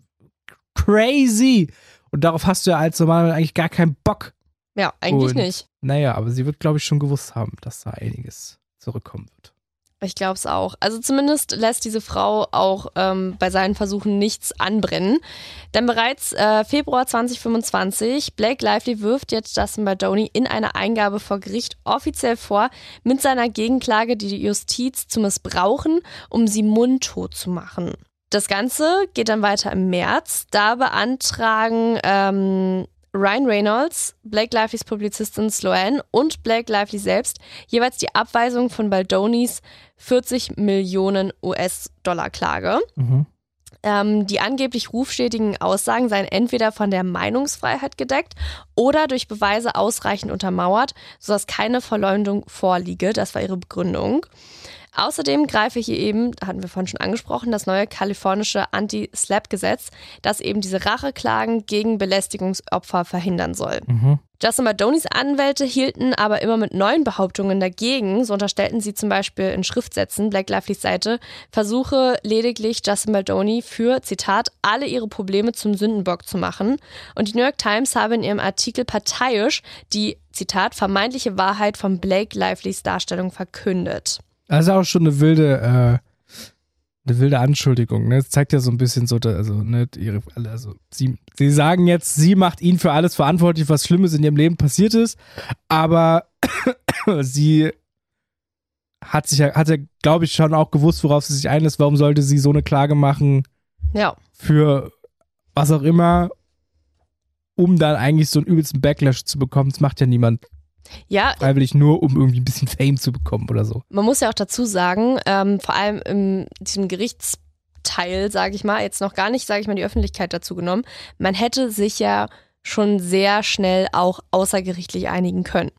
D: crazy. Und darauf hast du ja als Normalmann eigentlich gar keinen Bock.
C: Ja, eigentlich
D: Und,
C: nicht.
D: Naja, aber sie wird, glaube ich, schon gewusst haben, dass da einiges zurückkommen wird.
C: Ich glaube es auch. Also zumindest lässt diese Frau auch ähm, bei seinen Versuchen nichts anbrennen. Denn bereits äh, Februar zwanzig fünfundzwanzig, Blake Lively wirft jetzt Justin Baldoni in einer Eingabe vor Gericht offiziell vor, mit seiner Gegenklage die Justiz zu missbrauchen, um sie mundtot zu machen. Das Ganze geht dann weiter im März. Da beantragen ähm, Ryan Reynolds, Blake Livelys Publizistin Sloane und Blake Lively selbst jeweils die Abweisung von Baldonis vierzig Millionen U S-Dollar Klage.
D: Mhm.
C: Ähm, die angeblich rufschädigen Aussagen seien entweder von der Meinungsfreiheit gedeckt oder durch Beweise ausreichend untermauert, sodass keine Verleumdung vorliege. Das war ihre Begründung. Außerdem greife hier eben, hatten wir vorhin schon angesprochen, das neue kalifornische Anti-Slap-Gesetz, das eben diese Racheklagen gegen Belästigungsopfer verhindern soll.
D: Mhm.
C: Justin Baldonis Anwälte hielten aber immer mit neuen Behauptungen dagegen. So unterstellten sie zum Beispiel in Schriftsätzen, Blake Livelys Seite, versuche lediglich Justin Baldoni für, Zitat, alle ihre Probleme zum Sündenbock zu machen. Und die New York Times habe in ihrem Artikel parteiisch die, Zitat, vermeintliche Wahrheit von Blake Livelys Darstellung verkündet.
D: Also auch schon eine wilde, äh, eine wilde Anschuldigung. Ne? Es zeigt ja so ein bisschen so, also, ne, ihre, also sie, sie sagen jetzt, sie macht ihn für alles verantwortlich, was Schlimmes in ihrem Leben passiert ist, aber sie hat sich ja, hat ja, glaube ich, schon auch gewusst, worauf sie sich einlässt. Warum sollte sie so eine Klage machen?
C: Ja.
D: Für was auch immer, um dann eigentlich so einen übelsten Backlash zu bekommen. Das macht ja niemand.
C: Ja,
D: Freiwillig nur, um irgendwie ein bisschen Fame zu bekommen oder so.
C: man muss ja auch dazu sagen, ähm, vor allem in diesem Gerichtsteil, sage ich mal, jetzt noch gar nicht, sage ich mal, die Öffentlichkeit dazu genommen, man hätte sich ja schon sehr schnell auch außergerichtlich einigen können.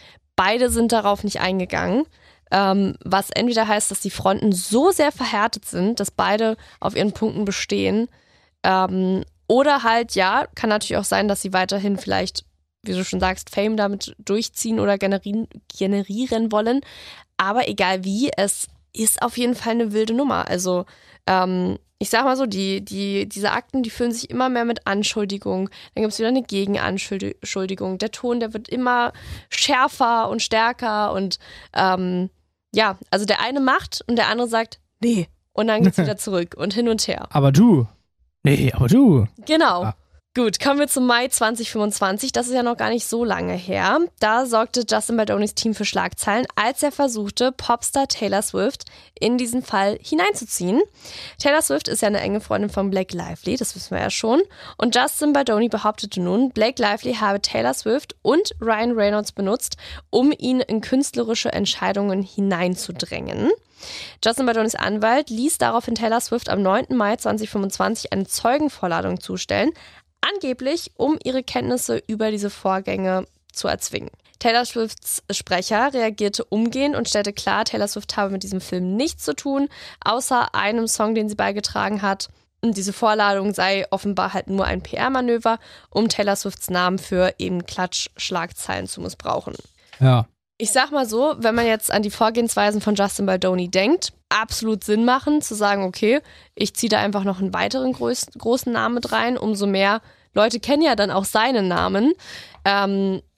C: Beide sind darauf nicht eingegangen, ähm, was entweder heißt, dass die Fronten so sehr verhärtet sind, dass beide auf ihren Punkten bestehen, ähm, oder halt, ja, kann natürlich auch sein, dass sie weiterhin vielleicht, wie du schon sagst, Fame damit durchziehen oder generieren, generieren wollen. Aber egal wie, es ist auf jeden Fall eine wilde Nummer. Also ähm, ich sag mal so, die, die, diese Akten, die füllen sich immer mehr mit Anschuldigungen. Dann gibt es wieder eine Gegenanschuldigung. Der Ton, der wird immer schärfer und stärker. Und ähm, ja, also der eine macht und der andere sagt, nee. Und dann geht's wieder zurück und hin und her.
D: Aber du. Nee, aber du.
C: Genau.
D: Ah.
C: Gut, kommen wir zum Mai zwanzig fünfundzwanzig. Das ist ja noch gar nicht so lange her. Da sorgte Justin Baldonis Team für Schlagzeilen, als er versuchte, Popstar Taylor Swift in diesen Fall hineinzuziehen. Taylor Swift ist ja eine enge Freundin von Blake Lively, das wissen wir ja schon. Und Justin Baldoni behauptete nun, Blake Lively habe Taylor Swift und Ryan Reynolds benutzt, um ihn in künstlerische Entscheidungen hineinzudrängen. Justin Baldonis Anwalt ließ daraufhin Taylor Swift am neunten Mai zwanzig fünfundzwanzig eine Zeugenvorladung zustellen, angeblich, um ihre Kenntnisse über diese Vorgänge zu erzwingen. Taylor Swifts Sprecher reagierte umgehend und stellte klar, Taylor Swift habe mit diesem Film nichts zu tun, außer einem Song, den sie beigetragen hat. Und diese Vorladung sei offenbar halt nur ein P R-Manöver, um Taylor Swifts Namen für eben Klatsch-Schlagzeilen zu missbrauchen.
D: Ja.
C: Ich sag mal so, wenn man jetzt an die Vorgehensweisen von Justin Baldoni denkt, absolut Sinn machen, zu sagen, okay, ich ziehe da einfach noch einen weiteren groß, großen Namen mit rein, umso mehr Leute kennen ja dann auch seinen Namen. Ähm,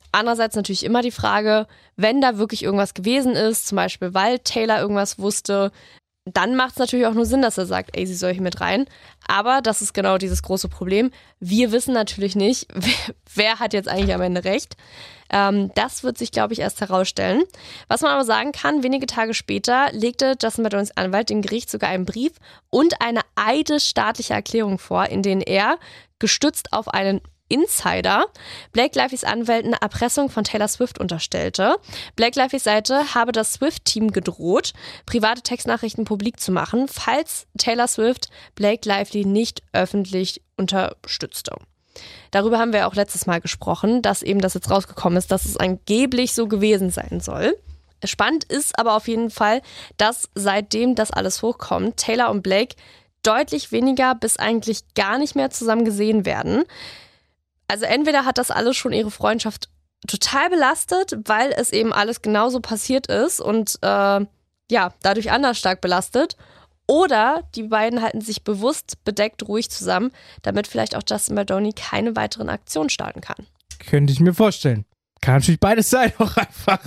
C: Andererseits natürlich immer die Frage, wenn da wirklich irgendwas gewesen ist, zum Beispiel weil Taylor irgendwas wusste, dann macht es natürlich auch nur Sinn, dass er sagt, ey, sie soll hier mit rein. Aber das ist genau dieses große Problem. Wir wissen natürlich nicht, wer, wer hat jetzt eigentlich am Ende recht. Ähm, das wird sich, glaube ich, erst herausstellen. Was man aber sagen kann, wenige Tage später legte Justin Baldonis Anwalt dem Gericht sogar einen Brief und eine eidesstaatliche Erklärung vor, in denen er, gestützt auf einen Insider, Blake Lively's Anwälten eine Erpressung von Taylor Swift unterstellte. Blake Lively's Seite habe das Swift-Team gedroht, private Textnachrichten publik zu machen, falls Taylor Swift Blake Lively nicht öffentlich unterstützte. Darüber haben wir auch letztes Mal gesprochen, dass eben das jetzt rausgekommen ist, dass es angeblich so gewesen sein soll. Spannend ist aber auf jeden Fall, dass seitdem das alles hochkommt, Taylor und Blake deutlich weniger bis eigentlich gar nicht mehr zusammen gesehen werden. Also entweder hat das alles schon ihre Freundschaft total belastet, weil es eben alles genauso passiert ist und äh, ja, dadurch anders stark belastet. Oder die beiden halten sich bewusst bedeckt ruhig zusammen, damit vielleicht auch Justin Baldoni keine weiteren Aktionen starten kann.
D: Könnte ich mir vorstellen. Kann natürlich beides sein, auch einfach.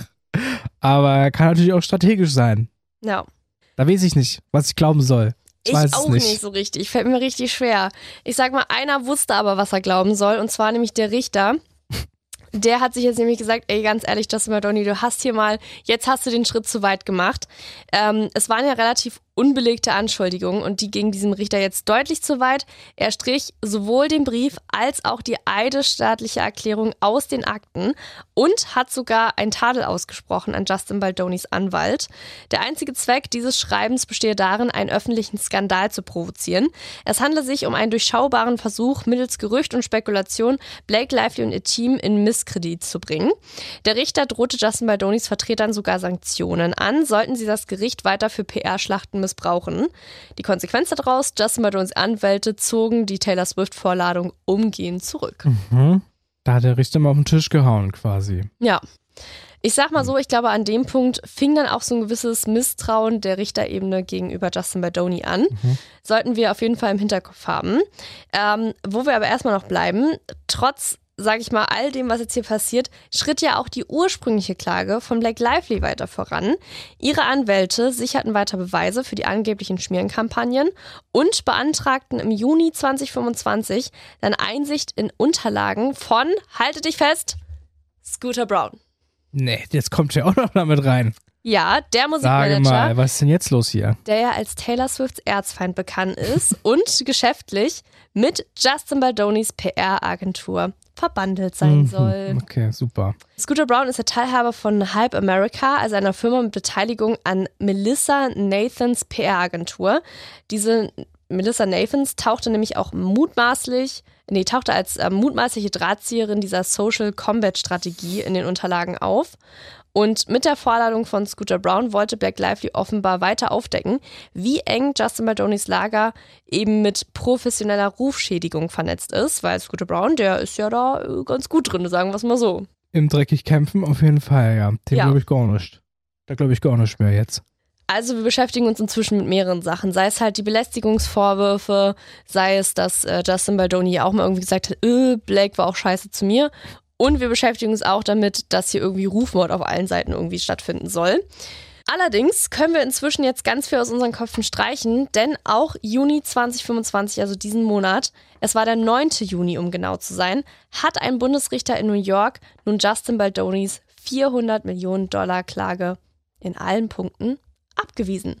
D: Aber kann natürlich auch strategisch sein.
C: Ja.
D: Da weiß ich nicht, was ich glauben soll. Ich,
C: ich
D: weiß
C: auch
D: es nicht.
C: nicht so richtig. Fällt mir richtig schwer. Ich sag mal, einer wusste aber, was er glauben soll. Und zwar nämlich der Richter. Der hat sich jetzt nämlich gesagt, ey, ganz ehrlich, Justin Baldoni, du hast hier mal, jetzt hast du den Schritt zu weit gemacht. Ähm, es waren ja relativ unbelegte Anschuldigungen und die gingen diesem Richter jetzt deutlich zu weit. Er strich sowohl den Brief als auch die eidesstaatliche Erklärung aus den Akten und hat sogar ein Tadel ausgesprochen an Justin Baldonis Anwalt. Der einzige Zweck dieses Schreibens bestehe darin, einen öffentlichen Skandal zu provozieren. Es handle sich um einen durchschaubaren Versuch, mittels Gerücht und Spekulation Blake Lively und ihr Team in Misskredit zu bringen. Der Richter drohte Justin Baldonis Vertretern sogar Sanktionen an, sollten sie das Gericht weiter für P R-Schlachten missbrauchen. Die Konsequenz daraus, Justin Baldonis Anwälte zogen die Taylor Swift-Vorladung umgehend zurück.
D: Mhm. Da hat der Richter mal auf den Tisch gehauen quasi.
C: Ja. Ich sag mal so, ich glaube, an dem Punkt fing dann auch so ein gewisses Misstrauen der Richterebene gegenüber Justin Baldoni an. Mhm. Sollten wir auf jeden Fall im Hinterkopf haben. Ähm, wo wir aber erstmal noch bleiben, trotz sage ich mal, all dem, was jetzt hier passiert, schritt ja auch die ursprüngliche Klage von Blake Lively weiter voran. Ihre Anwälte sicherten weiter Beweise für die angeblichen Schmierenkampagnen und beantragten im Juni zwanzig fünfundzwanzig dann Einsicht in Unterlagen von, halte dich fest, Scooter Braun.
D: Nee, jetzt kommt ja auch noch damit rein.
C: Ja, der Musikmanager.
D: Sage mal, was ist denn jetzt los hier?
C: Der ja als Taylor Swifts Erzfeind bekannt ist und geschäftlich mit Justin Baldonis P R-Agentur verbandelt sein
D: Mhm.
C: soll.
D: Okay, super.
C: Scooter Braun ist der Teilhaber von Hype America, also einer Firma mit Beteiligung an Melissa Nathans P R-Agentur. Diese Melissa Nathans tauchte nämlich auch mutmaßlich, nee, tauchte als äh, mutmaßliche Drahtzieherin dieser Social Combat Strategie in den Unterlagen auf. Und mit der Vorladung von Scooter Braun wollte Blake Lively offenbar weiter aufdecken, wie eng Justin Baldonis Lager eben mit professioneller Rufschädigung vernetzt ist, weil Scooter Braun, der ist ja da ganz gut drin, sagen wir es mal so.
D: Im dreckig kämpfen auf jeden Fall, ja. Den
C: Ja.
D: glaube ich gar nicht. Da glaube ich gar nicht mehr jetzt.
C: Also wir beschäftigen uns inzwischen mit mehreren Sachen, sei es halt die Belästigungsvorwürfe, sei es, dass äh, Justin Baldoni auch mal irgendwie gesagt hat, äh, Blake war auch scheiße zu mir. Und wir beschäftigen uns auch damit, dass hier irgendwie Rufmord auf allen Seiten irgendwie stattfinden soll. Allerdings können wir inzwischen jetzt ganz viel aus unseren Köpfen streichen, denn auch Juni zwanzig fünfundzwanzig, also diesen Monat, es war der neunte Juni, um genau zu sein, hat ein Bundesrichter in New York nun Justin Baldonis vierhundert Millionen Dollar Klage in allen Punkten abgewiesen.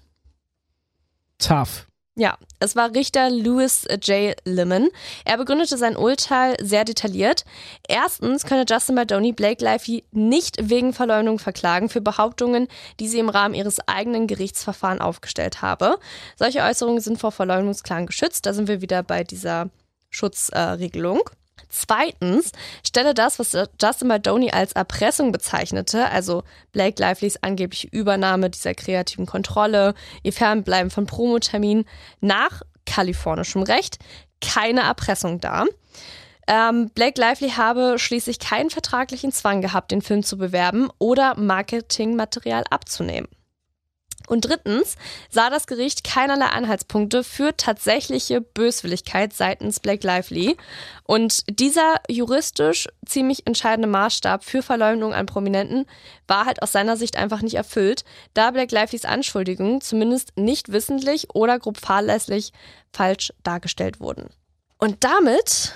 D: Tough.
C: Ja, es war Richter Louis J. Limon. Er begründete sein Urteil sehr detailliert. Erstens könne Justin Baldoni Blake Lively nicht wegen Verleumdung verklagen für Behauptungen, die sie im Rahmen ihres eigenen Gerichtsverfahrens aufgestellt habe. Solche Äußerungen sind vor Verleumdungsklagen geschützt. Da sind wir wieder bei dieser Schutzregelung. Äh, Zweitens stelle das, was Justin Baldoni als Erpressung bezeichnete, also Blake Livelys angebliche Übernahme dieser kreativen Kontrolle, ihr Fernbleiben von Promoterminen, nach kalifornischem Recht keine Erpressung dar. Ähm, Blake Lively habe schließlich keinen vertraglichen Zwang gehabt, den Film zu bewerben oder Marketingmaterial abzunehmen. Und drittens sah das Gericht keinerlei Anhaltspunkte für tatsächliche Böswilligkeit seitens Blake Lively. Und dieser juristisch ziemlich entscheidende Maßstab für Verleumdung an Prominenten war halt aus seiner Sicht einfach nicht erfüllt, da Blake Lively's Anschuldigungen zumindest nicht wissentlich oder grob fahrlässig falsch dargestellt wurden. Und damit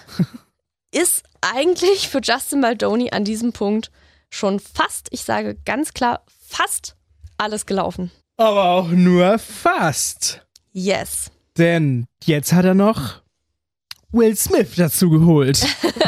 C: ist eigentlich für Justin Baldoni an diesem Punkt schon fast, ich sage ganz klar, fast alles gelaufen.
D: Aber auch nur fast.
C: Yes.
D: Denn jetzt hat er noch Will Smith dazu geholt.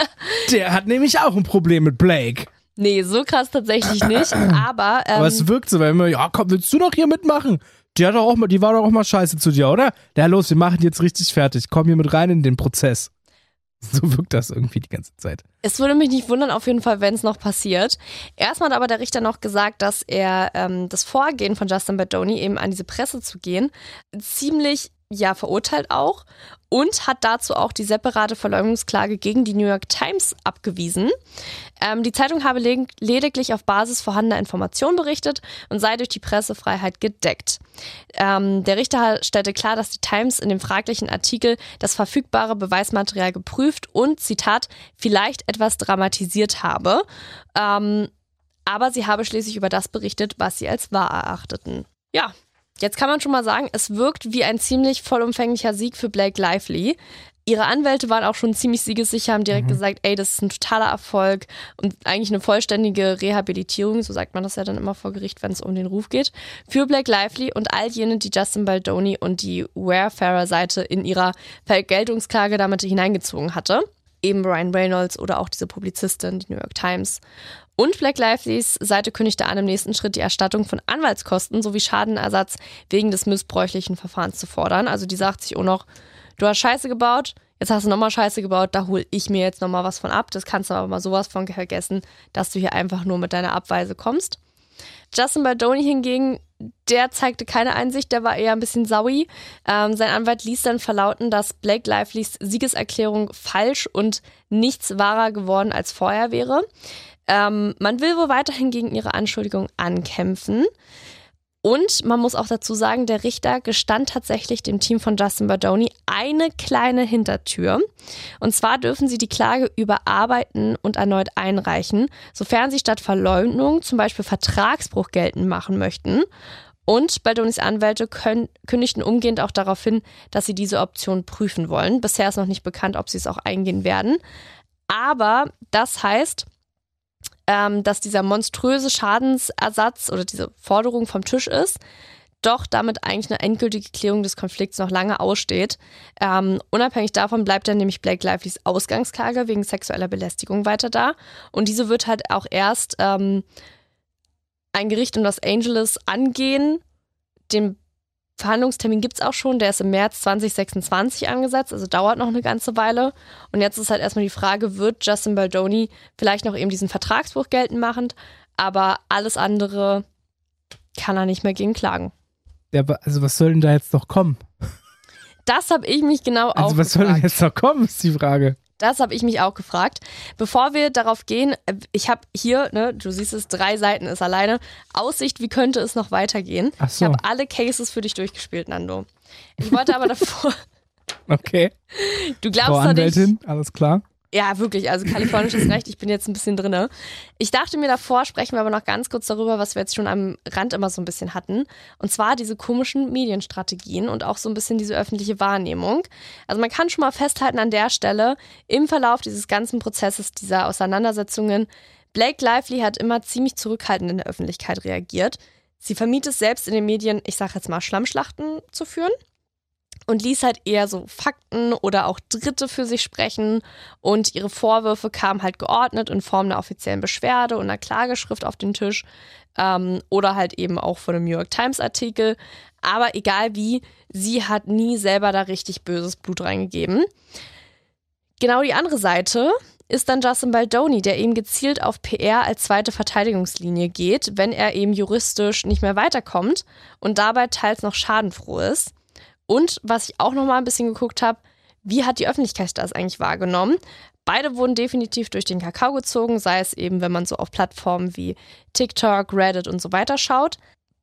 D: Der hat nämlich auch ein Problem mit Blake.
C: Nee, so krass tatsächlich nicht, aber... Ähm,
D: aber es wirkt so, weil immer, ja komm, willst du doch hier mitmachen? Die, hat doch auch mal, die war doch auch mal scheiße zu dir, oder? Ja los, wir machen die jetzt richtig fertig. Komm hier mit rein in den Prozess. So wirkt das irgendwie die ganze Zeit.
C: Es würde mich nicht wundern, auf jeden Fall, wenn es noch passiert. Erstmal hat aber der Richter noch gesagt, dass er ähm, das Vorgehen von Justin Baldoni, eben an diese Presse zu gehen, ziemlich, ja, verurteilt auch und hat dazu auch die separate Verleumdungsklage gegen die New York Times abgewiesen. Ähm, die Zeitung habe le- lediglich auf Basis vorhandener Informationen berichtet und sei durch die Pressefreiheit gedeckt. Ähm, der Richter stellte klar, dass die Times in dem fraglichen Artikel das verfügbare Beweismaterial geprüft und, Zitat, vielleicht etwas dramatisiert habe. Ähm, aber sie habe schließlich über das berichtet, was sie als wahr erachteten. Ja. Jetzt kann man schon mal sagen, es wirkt wie ein ziemlich vollumfänglicher Sieg für Blake Lively. Ihre Anwälte waren auch schon ziemlich siegessicher, haben direkt mhm. gesagt, ey, das ist ein totaler Erfolg und eigentlich eine vollständige Rehabilitierung, so sagt man das ja dann immer vor Gericht, wenn es um den Ruf geht, für Blake Lively und all jene, die Justin Baldoni und die Wayfarer-Seite in ihrer Vergeltungsklage damit hineingezogen hatte. Eben Ryan Reynolds oder auch diese Publizistin, die New York Times. Und Blake Lively's Seite kündigte an, im nächsten Schritt die Erstattung von Anwaltskosten sowie Schadenersatz wegen des missbräuchlichen Verfahrens zu fordern. Also die sagt sich auch noch, du hast Scheiße gebaut, jetzt hast du nochmal Scheiße gebaut, da hole ich mir jetzt nochmal was von ab. Das kannst du aber mal sowas von vergessen, dass du hier einfach nur mit deiner Abweise kommst. Justin Baldoni hingegen, der zeigte keine Einsicht, der war eher ein bisschen saui. Ähm, sein Anwalt ließ dann verlauten, dass Blake Lively's Siegeserklärung falsch und nichts wahrer geworden als vorher wäre. Ähm, man will wohl weiterhin gegen ihre Anschuldigung ankämpfen. Und man muss auch dazu sagen, der Richter gestand tatsächlich dem Team von Justin Baldoni eine kleine Hintertür. Und zwar dürfen sie die Klage überarbeiten und erneut einreichen, sofern sie statt Verleumdung zum Beispiel Vertragsbruch geltend machen möchten. Und Baldonis Anwälte können, kündigten umgehend auch darauf hin, dass sie diese Option prüfen wollen. Bisher ist noch nicht bekannt, ob sie es auch eingehen werden. Aber das heißt, ähm, dass dieser monströse Schadensersatz oder diese Forderung vom Tisch ist, doch damit eigentlich eine endgültige Klärung des Konflikts noch lange aussteht. Ähm, unabhängig davon bleibt dann nämlich Blake Lively's Ausgangsklage wegen sexueller Belästigung weiter da. Und diese wird halt auch erst ähm, ein Gericht in Los Angeles angehen. Den Verhandlungstermin gibt es auch schon, der ist im März zwanzig sechsundzwanzig angesetzt, also dauert noch eine ganze Weile. Und jetzt ist halt erstmal die Frage, wird Justin Baldoni vielleicht noch eben diesen Vertragsbruch geltend machen, aber alles andere kann er nicht mehr gegen klagen.
D: Ja, also was soll denn da jetzt noch kommen?
C: Das habe ich mich genau auch
D: Also was
C: gefragt.
D: soll denn jetzt noch kommen, ist die Frage.
C: Das habe ich mich auch gefragt. Bevor wir darauf gehen, ich habe hier, ne, du siehst es, drei Seiten ist alleine, Aussicht, wie könnte es noch weitergehen.
D: Ach so.
C: Ich habe alle Cases für dich durchgespielt, Nando. Ich wollte aber davor...
D: Okay.
C: Du glaubst
D: Frau
C: doch nicht...
D: Anwältin, alles klar.
C: Ja, wirklich, also kalifornisches Recht, ich bin jetzt ein bisschen drinne. Ich dachte mir davor, sprechen wir aber noch ganz kurz darüber, was wir jetzt schon am Rand immer so ein bisschen hatten. Und zwar diese komischen Medienstrategien und auch so ein bisschen diese öffentliche Wahrnehmung. Also man kann schon mal festhalten an der Stelle, im Verlauf dieses ganzen Prozesses, dieser Auseinandersetzungen, Blake Lively hat immer ziemlich zurückhaltend in der Öffentlichkeit reagiert. Sie vermied es selbst in den Medien, ich sag jetzt mal, Schlammschlachten zu führen. Und ließ halt eher so Fakten oder auch Dritte für sich sprechen. Und ihre Vorwürfe kamen halt geordnet in Form einer offiziellen Beschwerde und einer Klageschrift auf den Tisch. Ähm, oder halt eben auch von einem New York Times Artikel. Aber egal wie, sie hat nie selber da richtig böses Blut reingegeben. Genau die andere Seite ist dann Justin Baldoni, der eben gezielt auf P R als zweite Verteidigungslinie geht, wenn er eben juristisch nicht mehr weiterkommt und dabei teils noch schadenfroh ist. Und was ich auch noch mal ein bisschen geguckt habe, wie hat die Öffentlichkeit das eigentlich wahrgenommen? Beide wurden definitiv durch den Kakao gezogen, sei es eben, wenn man so auf Plattformen wie TikTok, Reddit und so weiter schaut.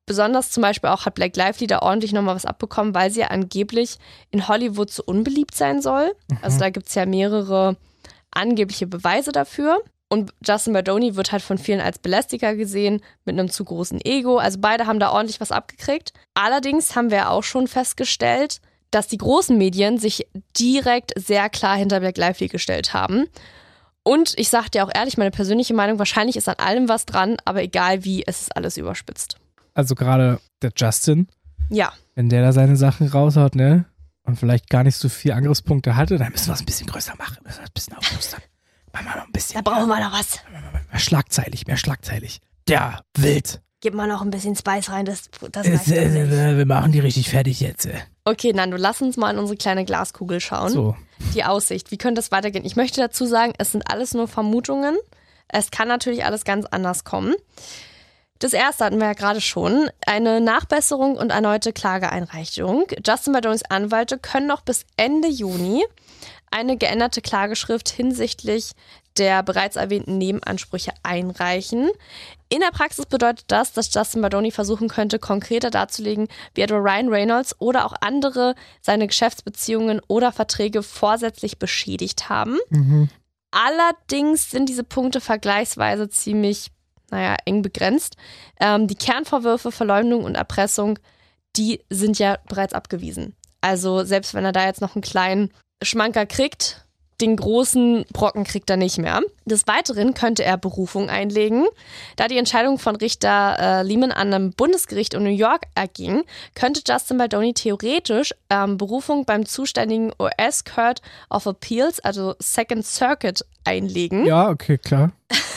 C: Besonders zum Beispiel auch hat Blake Lively da ordentlich nochmal was abbekommen, weil sie ja angeblich in Hollywood so unbeliebt sein soll. Mhm. Also da gibt es ja mehrere angebliche Beweise dafür. Und Justin Baldoni wird halt von vielen als Belästiger gesehen, mit einem zu großen Ego. Also beide haben da ordentlich was abgekriegt. Allerdings haben wir auch schon festgestellt, dass die großen Medien sich direkt sehr klar hinter Blake Lively gestellt haben. Und ich sag dir auch ehrlich, meine persönliche Meinung, wahrscheinlich ist an allem was dran, aber egal wie, es ist alles überspitzt.
D: Also gerade der Justin,
C: ja,
D: wenn der da seine Sachen raushaut, ne, und vielleicht gar nicht so viele Angriffspunkte hatte, dann müssen wir es ein bisschen größer machen, müssen wir es ein bisschen aufrüsten. Machen wir noch ein bisschen.
C: Da brauchen wir noch was.
D: Mehr schlagzeilig, mehr schlagzeilig. Ja, wild.
C: Gib mal noch ein bisschen Spice rein, das, das
D: reicht äh, nicht. Wir machen die richtig fertig jetzt.
C: Okay, Nando, lass uns mal in unsere kleine Glaskugel schauen.
D: So.
C: Die Aussicht, wie könnte das weitergehen? Ich möchte dazu sagen, es sind alles nur Vermutungen. Es kann natürlich alles ganz anders kommen. Das erste hatten wir ja gerade schon, eine Nachbesserung und erneute Klageeinreichung. Justin Baldonis Anwälte können noch bis Ende Juni eine geänderte Klageschrift hinsichtlich der bereits erwähnten Nebenansprüche einreichen. In der Praxis bedeutet das, dass Justin Baldoni versuchen könnte, konkreter darzulegen, wie etwa Ryan Reynolds oder auch andere seine Geschäftsbeziehungen oder Verträge vorsätzlich beschädigt haben.
D: Mhm.
C: Allerdings sind diese Punkte vergleichsweise ziemlich, naja, eng begrenzt. Ähm, die Kernvorwürfe, Verleumdung und Erpressung, die sind ja bereits abgewiesen. Also selbst wenn er da jetzt noch einen kleinen Schmanker kriegt, den großen Brocken kriegt er nicht mehr. Des Weiteren könnte er Berufung einlegen. Da die Entscheidung von Richter äh, Lehman an einem Bundesgericht in New York erging, könnte Justin Baldoni theoretisch ähm, Berufung beim zuständigen U S Court of Appeals, also Second Circuit, einlegen.
D: Ja, okay, klar.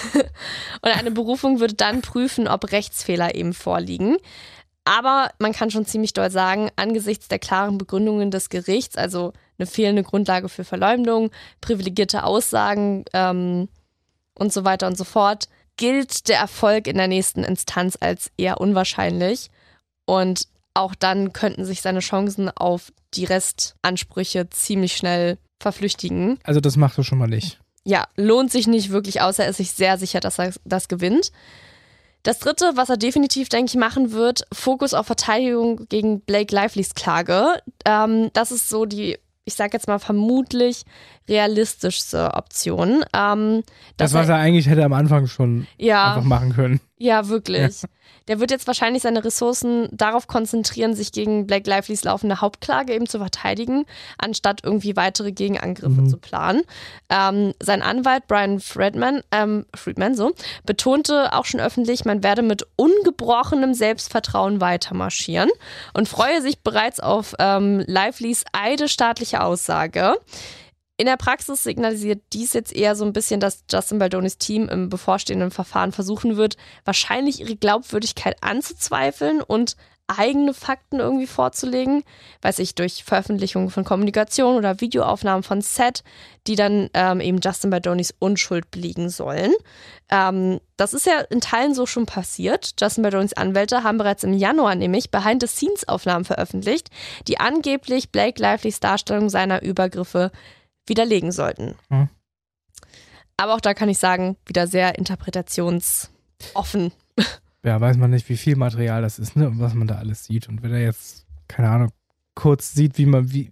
C: Und eine Berufung würde dann prüfen, ob Rechtsfehler eben vorliegen. Aber man kann schon ziemlich doll sagen, angesichts der klaren Begründungen des Gerichts, also eine fehlende Grundlage für Verleumdung, privilegierte Aussagen ähm, und so weiter und so fort, gilt der Erfolg in der nächsten Instanz als eher unwahrscheinlich. Und auch dann könnten sich seine Chancen auf die Restansprüche ziemlich schnell verflüchtigen.
D: Also das macht er schon mal nicht.
C: Ja, lohnt sich nicht wirklich, außer er ist sich sehr sicher, dass er das gewinnt. Das dritte, was er definitiv, denke ich, machen wird, Fokus auf Verteidigung gegen Blake Lively's Klage. Ähm, das ist so die, ich sag jetzt mal, vermutlich realistischste Option. Ähm,
D: das, was er, er eigentlich hätte am Anfang schon
C: ja,
D: einfach machen können.
C: Ja, wirklich.
D: Ja.
C: Der wird jetzt wahrscheinlich seine Ressourcen darauf konzentrieren, sich gegen Blake Lively's laufende Hauptklage eben zu verteidigen, anstatt irgendwie weitere Gegenangriffe mhm. zu planen. Ähm, sein Anwalt Brian Friedman, ähm, Friedman so, betonte auch schon öffentlich, man werde mit ungebrochenem Selbstvertrauen weitermarschieren und freue sich bereits auf ähm, Lively's eidesstaatliche Aussage. In der Praxis signalisiert dies jetzt eher so ein bisschen, dass Justin Baldonis Team im bevorstehenden Verfahren versuchen wird, wahrscheinlich ihre Glaubwürdigkeit anzuzweifeln und eigene Fakten irgendwie vorzulegen, weiß ich, durch Veröffentlichung von Kommunikation oder Videoaufnahmen von Set, die dann ähm, eben Justin Baldonis Unschuld belegen sollen. Ähm, das ist ja in Teilen so schon passiert. Justin Baldonis Anwälte haben bereits im Januar nämlich Behind-the-Scenes-Aufnahmen veröffentlicht, die angeblich Blake Lively's Darstellung seiner Übergriffe widerlegen sollten. Hm. Aber auch da kann ich sagen, wieder sehr interpretationsoffen.
D: Ja, weiß man nicht, wie viel Material das ist, ne, und was man da alles sieht. Und wenn er jetzt, keine Ahnung, kurz sieht, wie man, wie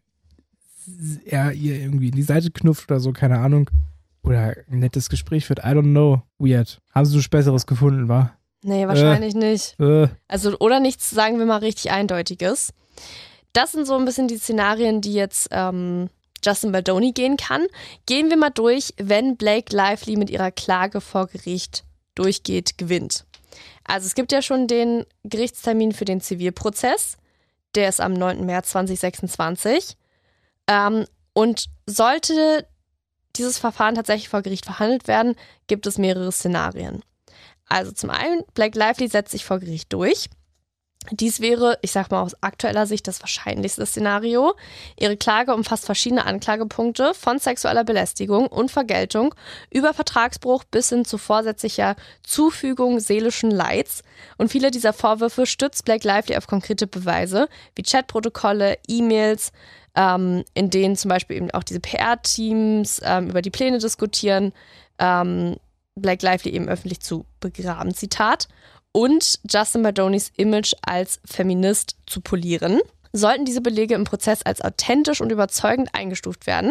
D: er ihr irgendwie in die Seite knufft oder so, keine Ahnung, oder ein nettes Gespräch führt, I don't know, weird. Haben sie was Besseres gefunden, wa?
C: Nee, wahrscheinlich äh, nicht.
D: Äh.
C: Also, oder nichts, sagen wir mal, richtig Eindeutiges. Das sind so ein bisschen die Szenarien, die jetzt ähm, Justin Baldoni gehen kann. Gehen wir mal durch, wenn Blake Lively mit ihrer Klage vor Gericht durchgeht, gewinnt. Also es gibt ja schon den Gerichtstermin für den Zivilprozess. Der ist am neunten März zweitausendsechsundzwanzig. Ähm, und sollte dieses Verfahren tatsächlich vor Gericht verhandelt werden, gibt es mehrere Szenarien. Also zum einen, Blake Lively setzt sich vor Gericht durch. Dies wäre, ich sag mal aus aktueller Sicht, das wahrscheinlichste Szenario. Ihre Klage umfasst verschiedene Anklagepunkte von sexueller Belästigung und Vergeltung über Vertragsbruch bis hin zu vorsätzlicher Zufügung seelischen Leids. Und viele dieser Vorwürfe stützt Blake Lively auf konkrete Beweise, wie Chatprotokolle, E-Mails, ähm, in denen zum Beispiel eben auch diese P R-Teams ähm, über die Pläne diskutieren, ähm, Blake Lively eben öffentlich zu begraben, Zitat. und Justin Baldonis Image als Feminist zu polieren. Sollten diese Belege im Prozess als authentisch und überzeugend eingestuft werden,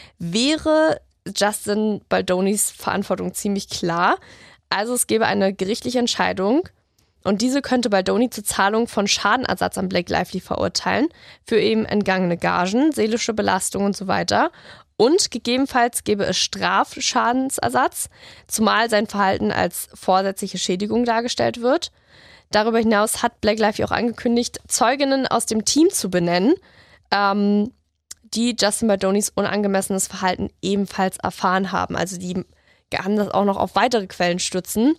C: wäre Justin Baldonis Verantwortung ziemlich klar. Also es gäbe eine gerichtliche Entscheidung und diese könnte Baldoni zur Zahlung von Schadenersatz an Blake Lively verurteilen für eben entgangene Gagen, seelische Belastung und so weiter. Und gegebenenfalls gäbe es Strafschadensersatz, zumal sein Verhalten als vorsätzliche Schädigung dargestellt wird. Darüber hinaus hat Blake Lively auch angekündigt, Zeuginnen aus dem Team zu benennen, ähm, die Justin Baldonis unangemessenes Verhalten ebenfalls erfahren haben. Also die kann das auch noch auf weitere Quellen stützen.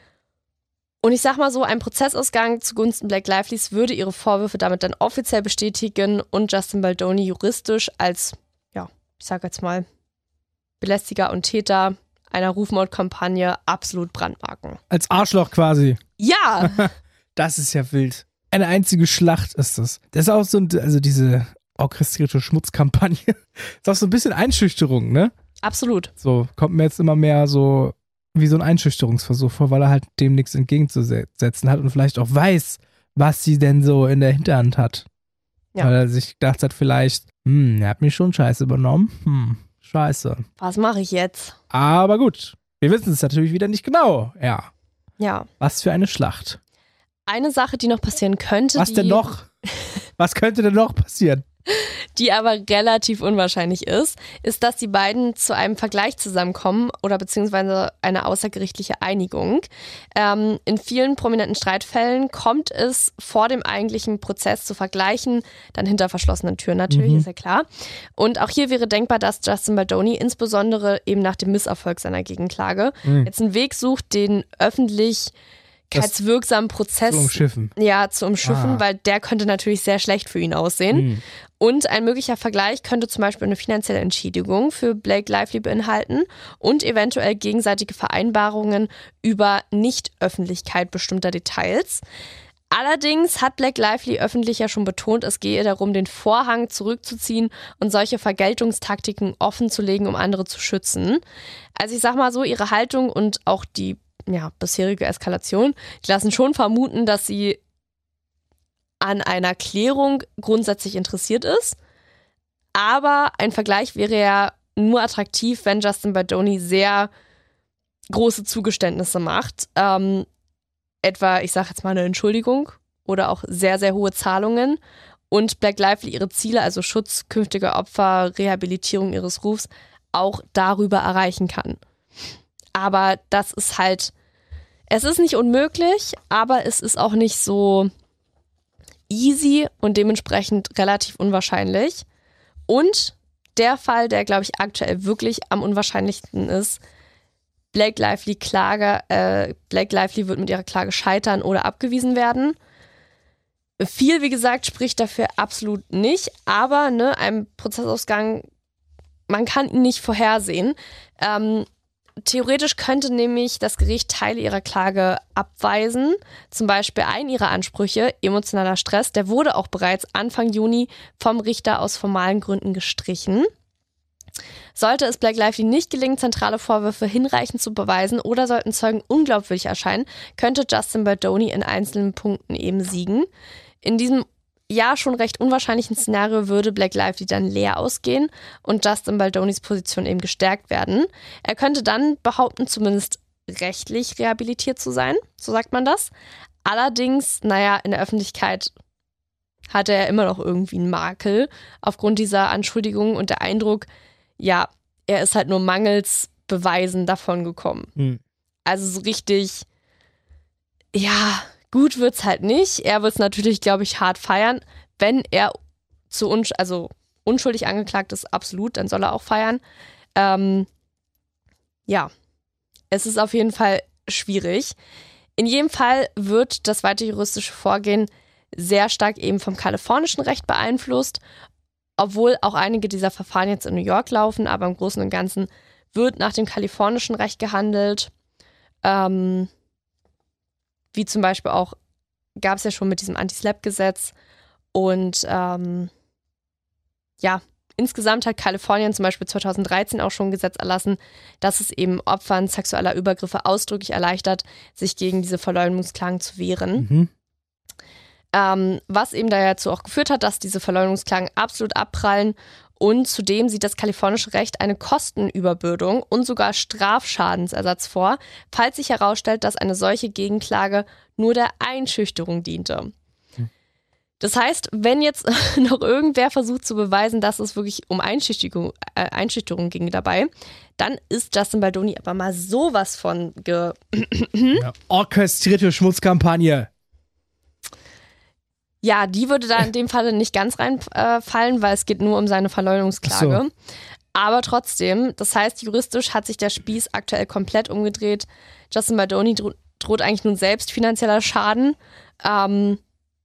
C: Und ich sag mal so, ein Prozessausgang zugunsten Blake Lively's würde ihre Vorwürfe damit dann offiziell bestätigen und Justin Baldoni juristisch als, ja, ich sag jetzt mal, Belästiger und Täter einer Rufmordkampagne absolut brandmarken.
D: Als Arschloch quasi.
C: Ja!
D: Das ist ja wild. Eine einzige Schlacht ist das. Das ist auch so, ein, also diese orchestrierte Schmutzkampagne, ist auch so ein bisschen Einschüchterung, ne?
C: Absolut.
D: So, kommt mir jetzt immer mehr so wie so ein Einschüchterungsversuch vor, weil er halt dem nichts entgegenzusetzen hat und vielleicht auch weiß, was sie denn so in der Hinterhand hat. Ja. Weil er sich gedacht hat, vielleicht, hm, er hat mich schon scheiße übernommen. Hm, scheiße.
C: Was mache ich jetzt?
D: Aber gut, wir wissen es natürlich wieder nicht genau. Ja.
C: Ja.
D: Was für eine Schlacht.
C: Eine Sache, die noch passieren könnte.
D: Was
C: die,
D: denn noch? Was könnte denn noch passieren?
C: Die aber relativ unwahrscheinlich ist, ist, dass die beiden zu einem Vergleich zusammenkommen oder beziehungsweise eine außergerichtliche Einigung. Ähm, in vielen prominenten Streitfällen kommt es vor dem eigentlichen Prozess zu Vergleichen, dann hinter verschlossenen Türen natürlich, mhm. ist ja klar. Und auch hier wäre denkbar, dass Justin Baldoni insbesondere eben nach dem Misserfolg seiner Gegenklage mhm. jetzt einen Weg sucht, den öffentlich wirksamen Prozess
D: zu umschiffen.
C: Ja, zu umschiffen, ah. weil der könnte natürlich sehr schlecht für ihn aussehen. Mhm. Und ein möglicher Vergleich könnte zum Beispiel eine finanzielle Entschädigung für Blake Lively beinhalten und eventuell gegenseitige Vereinbarungen über Nichtöffentlichkeit bestimmter Details. Allerdings hat Blake Lively öffentlich ja schon betont, es gehe darum, den Vorhang zurückzuziehen und solche Vergeltungstaktiken offenzulegen, um andere zu schützen. Also ich sag mal so, ihre Haltung und auch die ja, bisherige Eskalation, die lassen schon vermuten, dass sie an einer Klärung grundsätzlich interessiert ist. Aber ein Vergleich wäre ja nur attraktiv, wenn Justin Baldoni sehr große Zugeständnisse macht. Ähm, etwa, ich sage jetzt mal eine Entschuldigung oder auch sehr, sehr hohe Zahlungen und Blake Lively ihre Ziele, also Schutz künftiger Opfer, Rehabilitierung ihres Rufs, auch darüber erreichen kann. Aber das ist halt, es ist nicht unmöglich, aber es ist auch nicht so easy und dementsprechend relativ unwahrscheinlich. Und der Fall, der, glaube ich, aktuell wirklich am unwahrscheinlichsten ist, Blake Lively Klage, äh, Blake Lively wird mit ihrer Klage scheitern oder abgewiesen werden. Viel, wie gesagt, spricht dafür absolut nicht, aber ne, ein Prozessausgang, man kann ihn nicht vorhersehen. Ähm, Theoretisch könnte nämlich das Gericht Teile ihrer Klage abweisen. Zum Beispiel einen ihrer Ansprüche, emotionaler Stress, der wurde auch bereits Anfang Juni vom Richter aus formalen Gründen gestrichen. Sollte es Blake Lively nicht gelingen, zentrale Vorwürfe hinreichend zu beweisen oder sollten Zeugen unglaubwürdig erscheinen, könnte Justin Baldoni in einzelnen Punkten eben siegen. In diesem ja schon recht unwahrscheinlichen Szenario würde Blake Lively dann leer ausgehen und Justin Baldonis Position eben gestärkt werden. Er könnte dann behaupten, zumindest rechtlich rehabilitiert zu sein, so sagt man das. Allerdings, naja, in der Öffentlichkeit hatte er immer noch irgendwie einen Makel aufgrund dieser Anschuldigungen und der Eindruck, ja, er ist halt nur mangels Beweisen davon gekommen. Mhm. Also so richtig, ja, gut wird's halt nicht. Er wird's natürlich, glaube ich, hart feiern. Wenn er zu unsch- also unschuldig angeklagt ist, absolut, dann soll er auch feiern. Ähm, ja, es ist auf jeden Fall schwierig. In jedem Fall wird das weitere juristische Vorgehen sehr stark eben vom kalifornischen Recht beeinflusst, obwohl auch einige dieser Verfahren jetzt in New York laufen, aber im Großen und Ganzen wird nach dem kalifornischen Recht gehandelt. Ähm, wie zum Beispiel auch, gab es ja schon mit diesem Anti-Slap-Gesetz und ähm, ja, insgesamt hat Kalifornien zum Beispiel zweitausenddreizehn auch schon ein Gesetz erlassen, dass es eben Opfern sexueller Übergriffe ausdrücklich erleichtert, sich gegen diese Verleumdungsklagen zu wehren.
D: Mhm.
C: Ähm, was eben dazu auch geführt hat, dass diese Verleumdungsklagen absolut abprallen. Und zudem sieht das kalifornische Recht eine Kostenüberbürdung und sogar Strafschadensersatz vor, falls sich herausstellt, dass eine solche Gegenklage nur der Einschüchterung diente. Hm. Das heißt, wenn jetzt noch irgendwer versucht zu beweisen, dass es wirklich um Einschüchterung, äh, Einschüchterung ging dabei, dann ist Justin Baldoni aber mal sowas von ge...
D: ja. Orchestrierte Schmutzkampagne.
C: Ja, die würde da in dem Falle nicht ganz reinfallen, äh, weil es geht nur um seine Verleumdungsklage. So. Aber trotzdem, das heißt, juristisch hat sich der Spieß aktuell komplett umgedreht. Justin Baldoni dro- droht eigentlich nun selbst finanzieller Schaden. Ähm,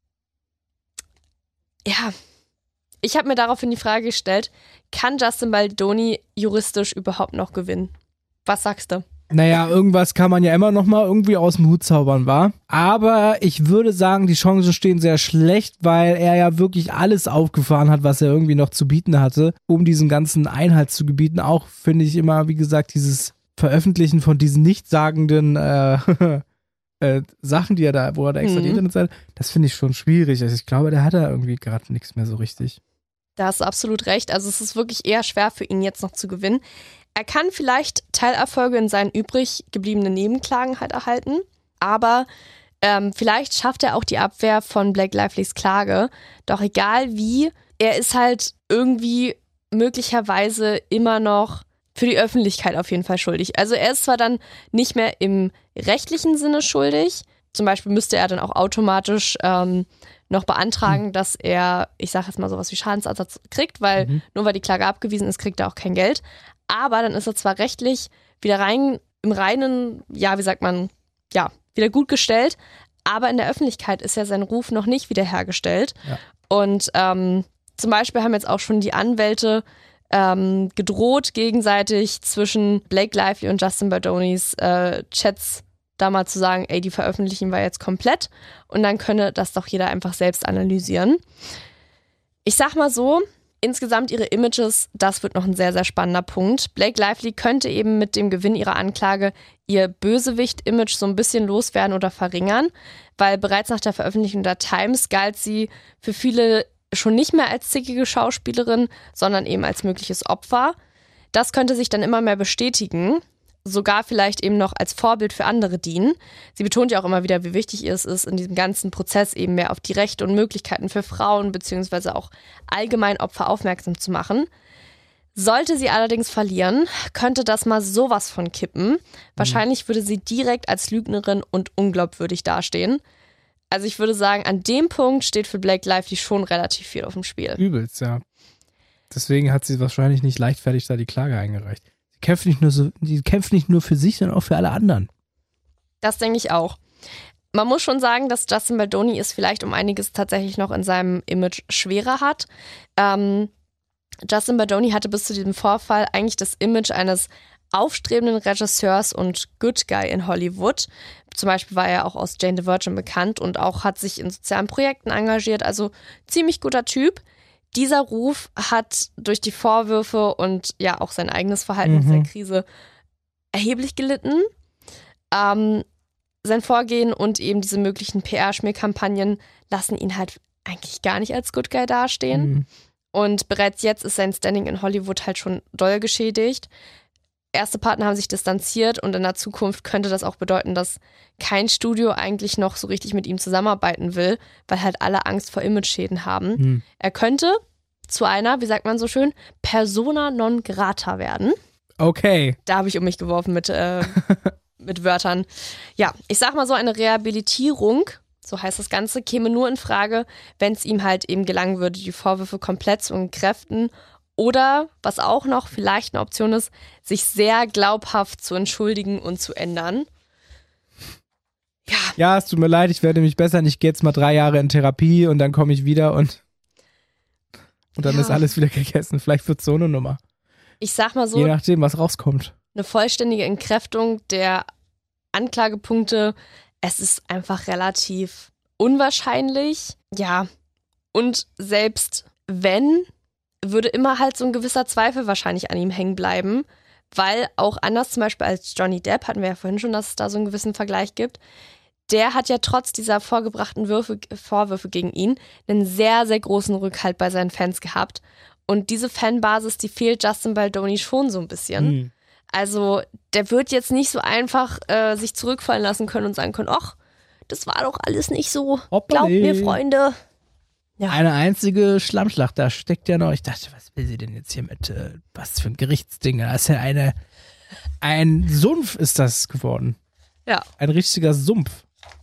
C: ja, ich habe mir daraufhin die Frage gestellt, kann Justin Baldoni juristisch überhaupt noch gewinnen? Was sagst du?
D: Naja, irgendwas kann man ja immer noch mal irgendwie aus dem Hut zaubern, wa? Aber ich würde sagen, die Chancen stehen sehr schlecht, weil er ja wirklich alles aufgefahren hat, was er irgendwie noch zu bieten hatte, um diesem ganzen Einhalt zu gebieten. Auch finde ich immer, wie gesagt, dieses Veröffentlichen von diesen nichtssagenden äh, äh, Sachen, die er da, wo er da extra mhm. die Internetseite, das finde ich schon schwierig. Also ich glaube, der hat da irgendwie gerade nichts mehr so richtig.
C: Da hast du absolut recht. Also es ist wirklich eher schwer für ihn jetzt noch zu gewinnen. Er kann vielleicht Teilerfolge in seinen übrig gebliebenen Nebenklagen halt erhalten, aber ähm, vielleicht schafft er auch die Abwehr von Blake Lively's Klage. Doch egal wie, er ist halt irgendwie möglicherweise immer noch für die Öffentlichkeit auf jeden Fall schuldig. Also er ist zwar dann nicht mehr im rechtlichen Sinne schuldig, zum Beispiel müsste er dann auch automatisch ähm, noch beantragen, mhm. dass er, ich sage jetzt mal sowas wie Schadensersatz kriegt, weil mhm. nur weil die Klage abgewiesen ist, kriegt er auch kein Geld. Aber dann ist er zwar rechtlich wieder rein im Reinen, ja, wie sagt man, ja, wieder gut gestellt, aber in der Öffentlichkeit ist ja sein Ruf noch nicht wiederhergestellt. Ja. Und ähm, zum Beispiel haben jetzt auch schon die Anwälte ähm, gedroht, gegenseitig zwischen Blake Lively und Justin Baldonis äh, Chats da mal zu sagen, ey, die veröffentlichen wir jetzt komplett und dann könne das doch jeder einfach selbst analysieren. Ich sag mal so, insgesamt ihre Images, das wird noch ein sehr, sehr spannender Punkt. Blake Lively könnte eben mit dem Gewinn ihrer Anklage ihr Bösewicht-Image so ein bisschen loswerden oder verringern, weil bereits nach der Veröffentlichung der Times galt sie für viele schon nicht mehr als zickige Schauspielerin, sondern eben als mögliches Opfer. Das könnte sich dann immer mehr bestätigen, sogar vielleicht eben noch als Vorbild für andere dienen. Sie betont ja auch immer wieder, wie wichtig es ist, in diesem ganzen Prozess eben mehr auf die Rechte und Möglichkeiten für Frauen beziehungsweise auch allgemein Opfer aufmerksam zu machen. Sollte sie allerdings verlieren, könnte das mal sowas von kippen. Mhm. Wahrscheinlich würde sie direkt als Lügnerin und unglaubwürdig dastehen. Also ich würde sagen, an dem Punkt steht für Blake Lively schon relativ viel auf dem Spiel.
D: Übelst, ja. Deswegen hat sie wahrscheinlich nicht leichtfertig da die Klage eingereicht. Kämpft nicht nur so, die kämpft nicht nur für sich, sondern auch für alle anderen.
C: Das denke ich auch. Man muss schon sagen, dass Justin Baldoni es vielleicht um einiges tatsächlich noch in seinem Image schwerer hat. Ähm, Justin Baldoni hatte bis zu diesem Vorfall eigentlich das Image eines aufstrebenden Regisseurs und Good Guy in Hollywood. Zum Beispiel war er auch aus Jane the Virgin bekannt und auch hat sich in sozialen Projekten engagiert. Also ziemlich guter Typ. Dieser Ruf hat durch die Vorwürfe und ja auch sein eigenes Verhalten mhm. in der Krise erheblich gelitten. Ähm, sein Vorgehen und eben diese möglichen P R-Schmierkampagnen lassen ihn halt eigentlich gar nicht als Good Guy dastehen. Mhm. Und bereits jetzt ist sein Standing in Hollywood halt schon doll geschädigt. Erste Partner haben sich distanziert und in der Zukunft könnte das auch bedeuten, dass kein Studio eigentlich noch so richtig mit ihm zusammenarbeiten will, weil halt alle Angst vor Image-Schäden haben. Mhm. Er könnte zu einer, wie sagt man so schön, Persona non grata werden.
D: Okay.
C: Da habe ich um mich geworfen mit, äh, mit Wörtern. Ja, ich sag mal so, eine Rehabilitierung, so heißt das Ganze, käme nur in Frage, wenn es ihm halt eben gelangen würde, die Vorwürfe komplett zu entkräften. Oder, was auch noch vielleicht eine Option ist, sich sehr glaubhaft zu entschuldigen und zu ändern. Ja.
D: Ja, es tut mir leid, ich werde mich bessern. Ich gehe jetzt mal drei Jahre in Therapie und dann komme ich wieder und, und dann ja. ist alles wieder gegessen. Vielleicht wird es so eine Nummer.
C: Ich sag mal so.
D: Je nachdem, was rauskommt.
C: Eine vollständige Entkräftung der Anklagepunkte, es ist einfach relativ unwahrscheinlich. Ja, und selbst wenn würde immer halt so ein gewisser Zweifel wahrscheinlich an ihm hängen bleiben, weil auch anders zum Beispiel als Johnny Depp, hatten wir ja vorhin schon, dass es da so einen gewissen Vergleich gibt, der hat ja trotz dieser vorgebrachten Würfe, Vorwürfe gegen ihn einen sehr, sehr großen Rückhalt bei seinen Fans gehabt. Und diese Fanbasis, die fehlt Justin Baldoni schon so ein bisschen. Mhm. Also der wird jetzt nicht so einfach äh, sich zurückfallen lassen können und sagen können, ach, das war doch alles nicht so. Hoppali. Glaubt mir, Freunde.
D: Ja. Eine einzige Schlammschlacht, da steckt ja noch, ich dachte, was will sie denn jetzt hier mit, äh, was für ein Gerichtsding? Das ist ja eine, ein Sumpf ist das geworden.
C: Ja.
D: Ein richtiger Sumpf.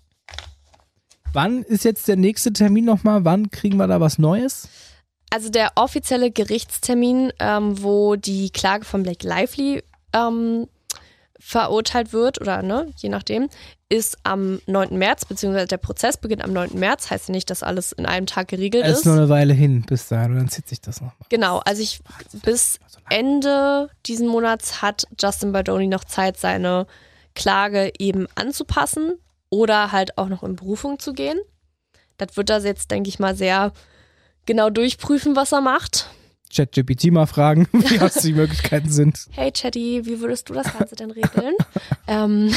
D: Wann ist jetzt der nächste Termin nochmal? Wann kriegen wir da was Neues?
C: Also der offizielle Gerichtstermin, ähm, wo die Klage von Blake Lively ähm, verurteilt wird, oder ne, je nachdem, ist am neunten März, beziehungsweise der Prozess beginnt am neunten März, heißt ja nicht, dass alles in einem Tag geregelt ist.
D: Es ist noch eine Weile hin bis dahin und dann zieht sich das nochmal.
C: Genau, also ich bis Ende diesen Monats hat Justin Baldoni noch Zeit, seine Klage eben anzupassen oder halt auch noch in Berufung zu gehen. Das wird er jetzt, denke ich mal, sehr genau durchprüfen, was er macht.
D: ChatGPT mal fragen, wie was die Möglichkeiten sind.
C: Hey Chatty, wie würdest du das Ganze denn regeln? ähm,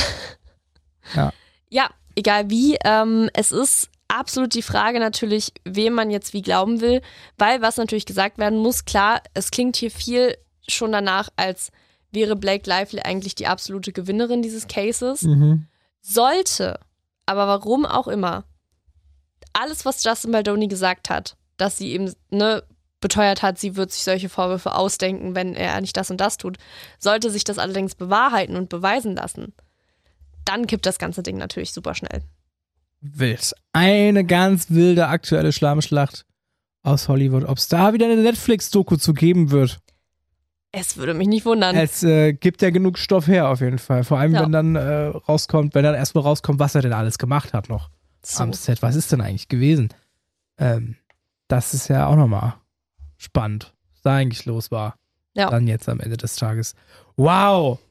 D: ja.
C: ja, egal wie. Ähm, es ist absolut die Frage natürlich, wem man jetzt wie glauben will, weil was natürlich gesagt werden muss, klar, es klingt hier viel schon danach, als wäre Blake Lively eigentlich die absolute Gewinnerin dieses Cases.
D: Mhm.
C: Sollte, aber warum auch immer, alles, was Justin Baldoni gesagt hat, dass sie eben ne, beteuert hat, sie wird sich solche Vorwürfe ausdenken, wenn er nicht das und das tut, sollte sich das allerdings bewahrheiten und beweisen lassen, dann kippt das ganze Ding natürlich super schnell.
D: Wild. Eine ganz wilde aktuelle Schlammschlacht aus Hollywood. Ob es da wieder eine Netflix-Doku zu geben wird?
C: Es würde mich nicht wundern.
D: Es äh, gibt ja genug Stoff her auf jeden Fall. Vor allem,
C: ja.
D: wenn dann äh, rauskommt, wenn dann erstmal rauskommt, was er denn alles gemacht hat noch
C: so.
D: am Set. Was ist denn eigentlich gewesen? Ähm, das ist ja auch nochmal spannend, was da eigentlich los war.
C: Ja.
D: Dann jetzt am Ende des Tages. Wow!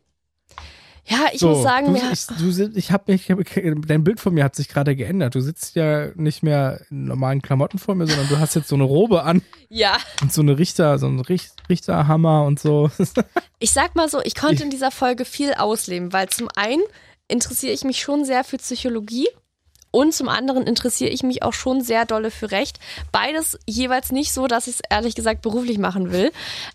C: Ja, ich
D: so,
C: muss sagen,
D: du,
C: wir
D: ich, du, ich habe mich, dein Bild von mir hat sich gerade geändert. Du sitzt ja nicht mehr in normalen Klamotten vor mir, sondern du hast jetzt so eine Robe an.
C: Ja.
D: Und so eine Richter, so ein Richterhammer und so.
C: Ich sag mal so, ich konnte in dieser Folge viel ausleben, weil zum einen interessiere ich mich schon sehr für Psychologie und zum anderen interessiere ich mich auch schon sehr dolle für Recht. Beides jeweils nicht so, dass ich es ehrlich gesagt beruflich machen will.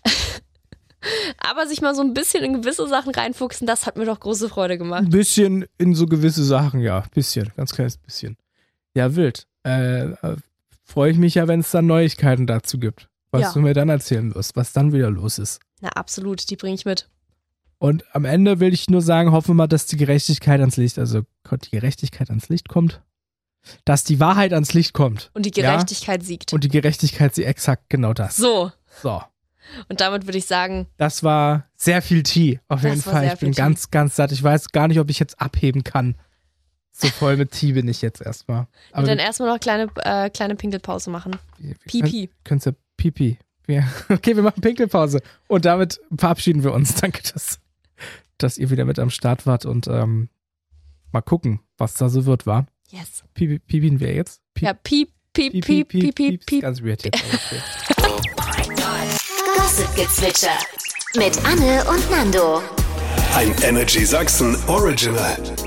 C: Aber sich mal so ein bisschen in gewisse Sachen reinfuchsen, das hat mir doch große Freude gemacht.
D: Ein bisschen in so gewisse Sachen, ja. Bisschen, ganz kleines bisschen. Ja, wild. Äh, äh, freue ich mich ja, wenn es dann Neuigkeiten dazu gibt. Was
C: ja.
D: du mir dann erzählen wirst, was dann wieder los ist.
C: Na, absolut, die bringe ich mit.
D: Und am Ende will ich nur sagen, hoffen wir mal, dass die Gerechtigkeit ans Licht, also die Gerechtigkeit ans Licht kommt. Dass die Wahrheit ans Licht kommt.
C: Und die Gerechtigkeit ja? siegt.
D: Und die Gerechtigkeit siegt, exakt genau das.
C: So.
D: So.
C: Und damit würde ich sagen,
D: das war sehr viel Tee, auf jeden Fall. Ich bin ganz, ganz satt. Ich weiß gar nicht, ob ich jetzt abheben kann. So voll mit Tee bin ich jetzt erstmal.
C: Und dann erstmal noch kleine, äh, kleine Pinkelpause machen. Pipi.
D: Könntest du Pipi. Ja. Okay, wir machen Pinkelpause. Und damit verabschieden wir uns. Danke, dass, dass ihr wieder mit am Start wart und ähm, mal gucken, was da so wird, wa?
C: Yes.
D: Pipi, pipien wir jetzt?
C: Piep, ja, piep, piep, piep, piep, piep, piep. piep.
D: Ganz weird jetzt. Okay.
A: Gossip-Gezwitscher mit Anne und Nando.
B: Ein Energy Sachsen Original.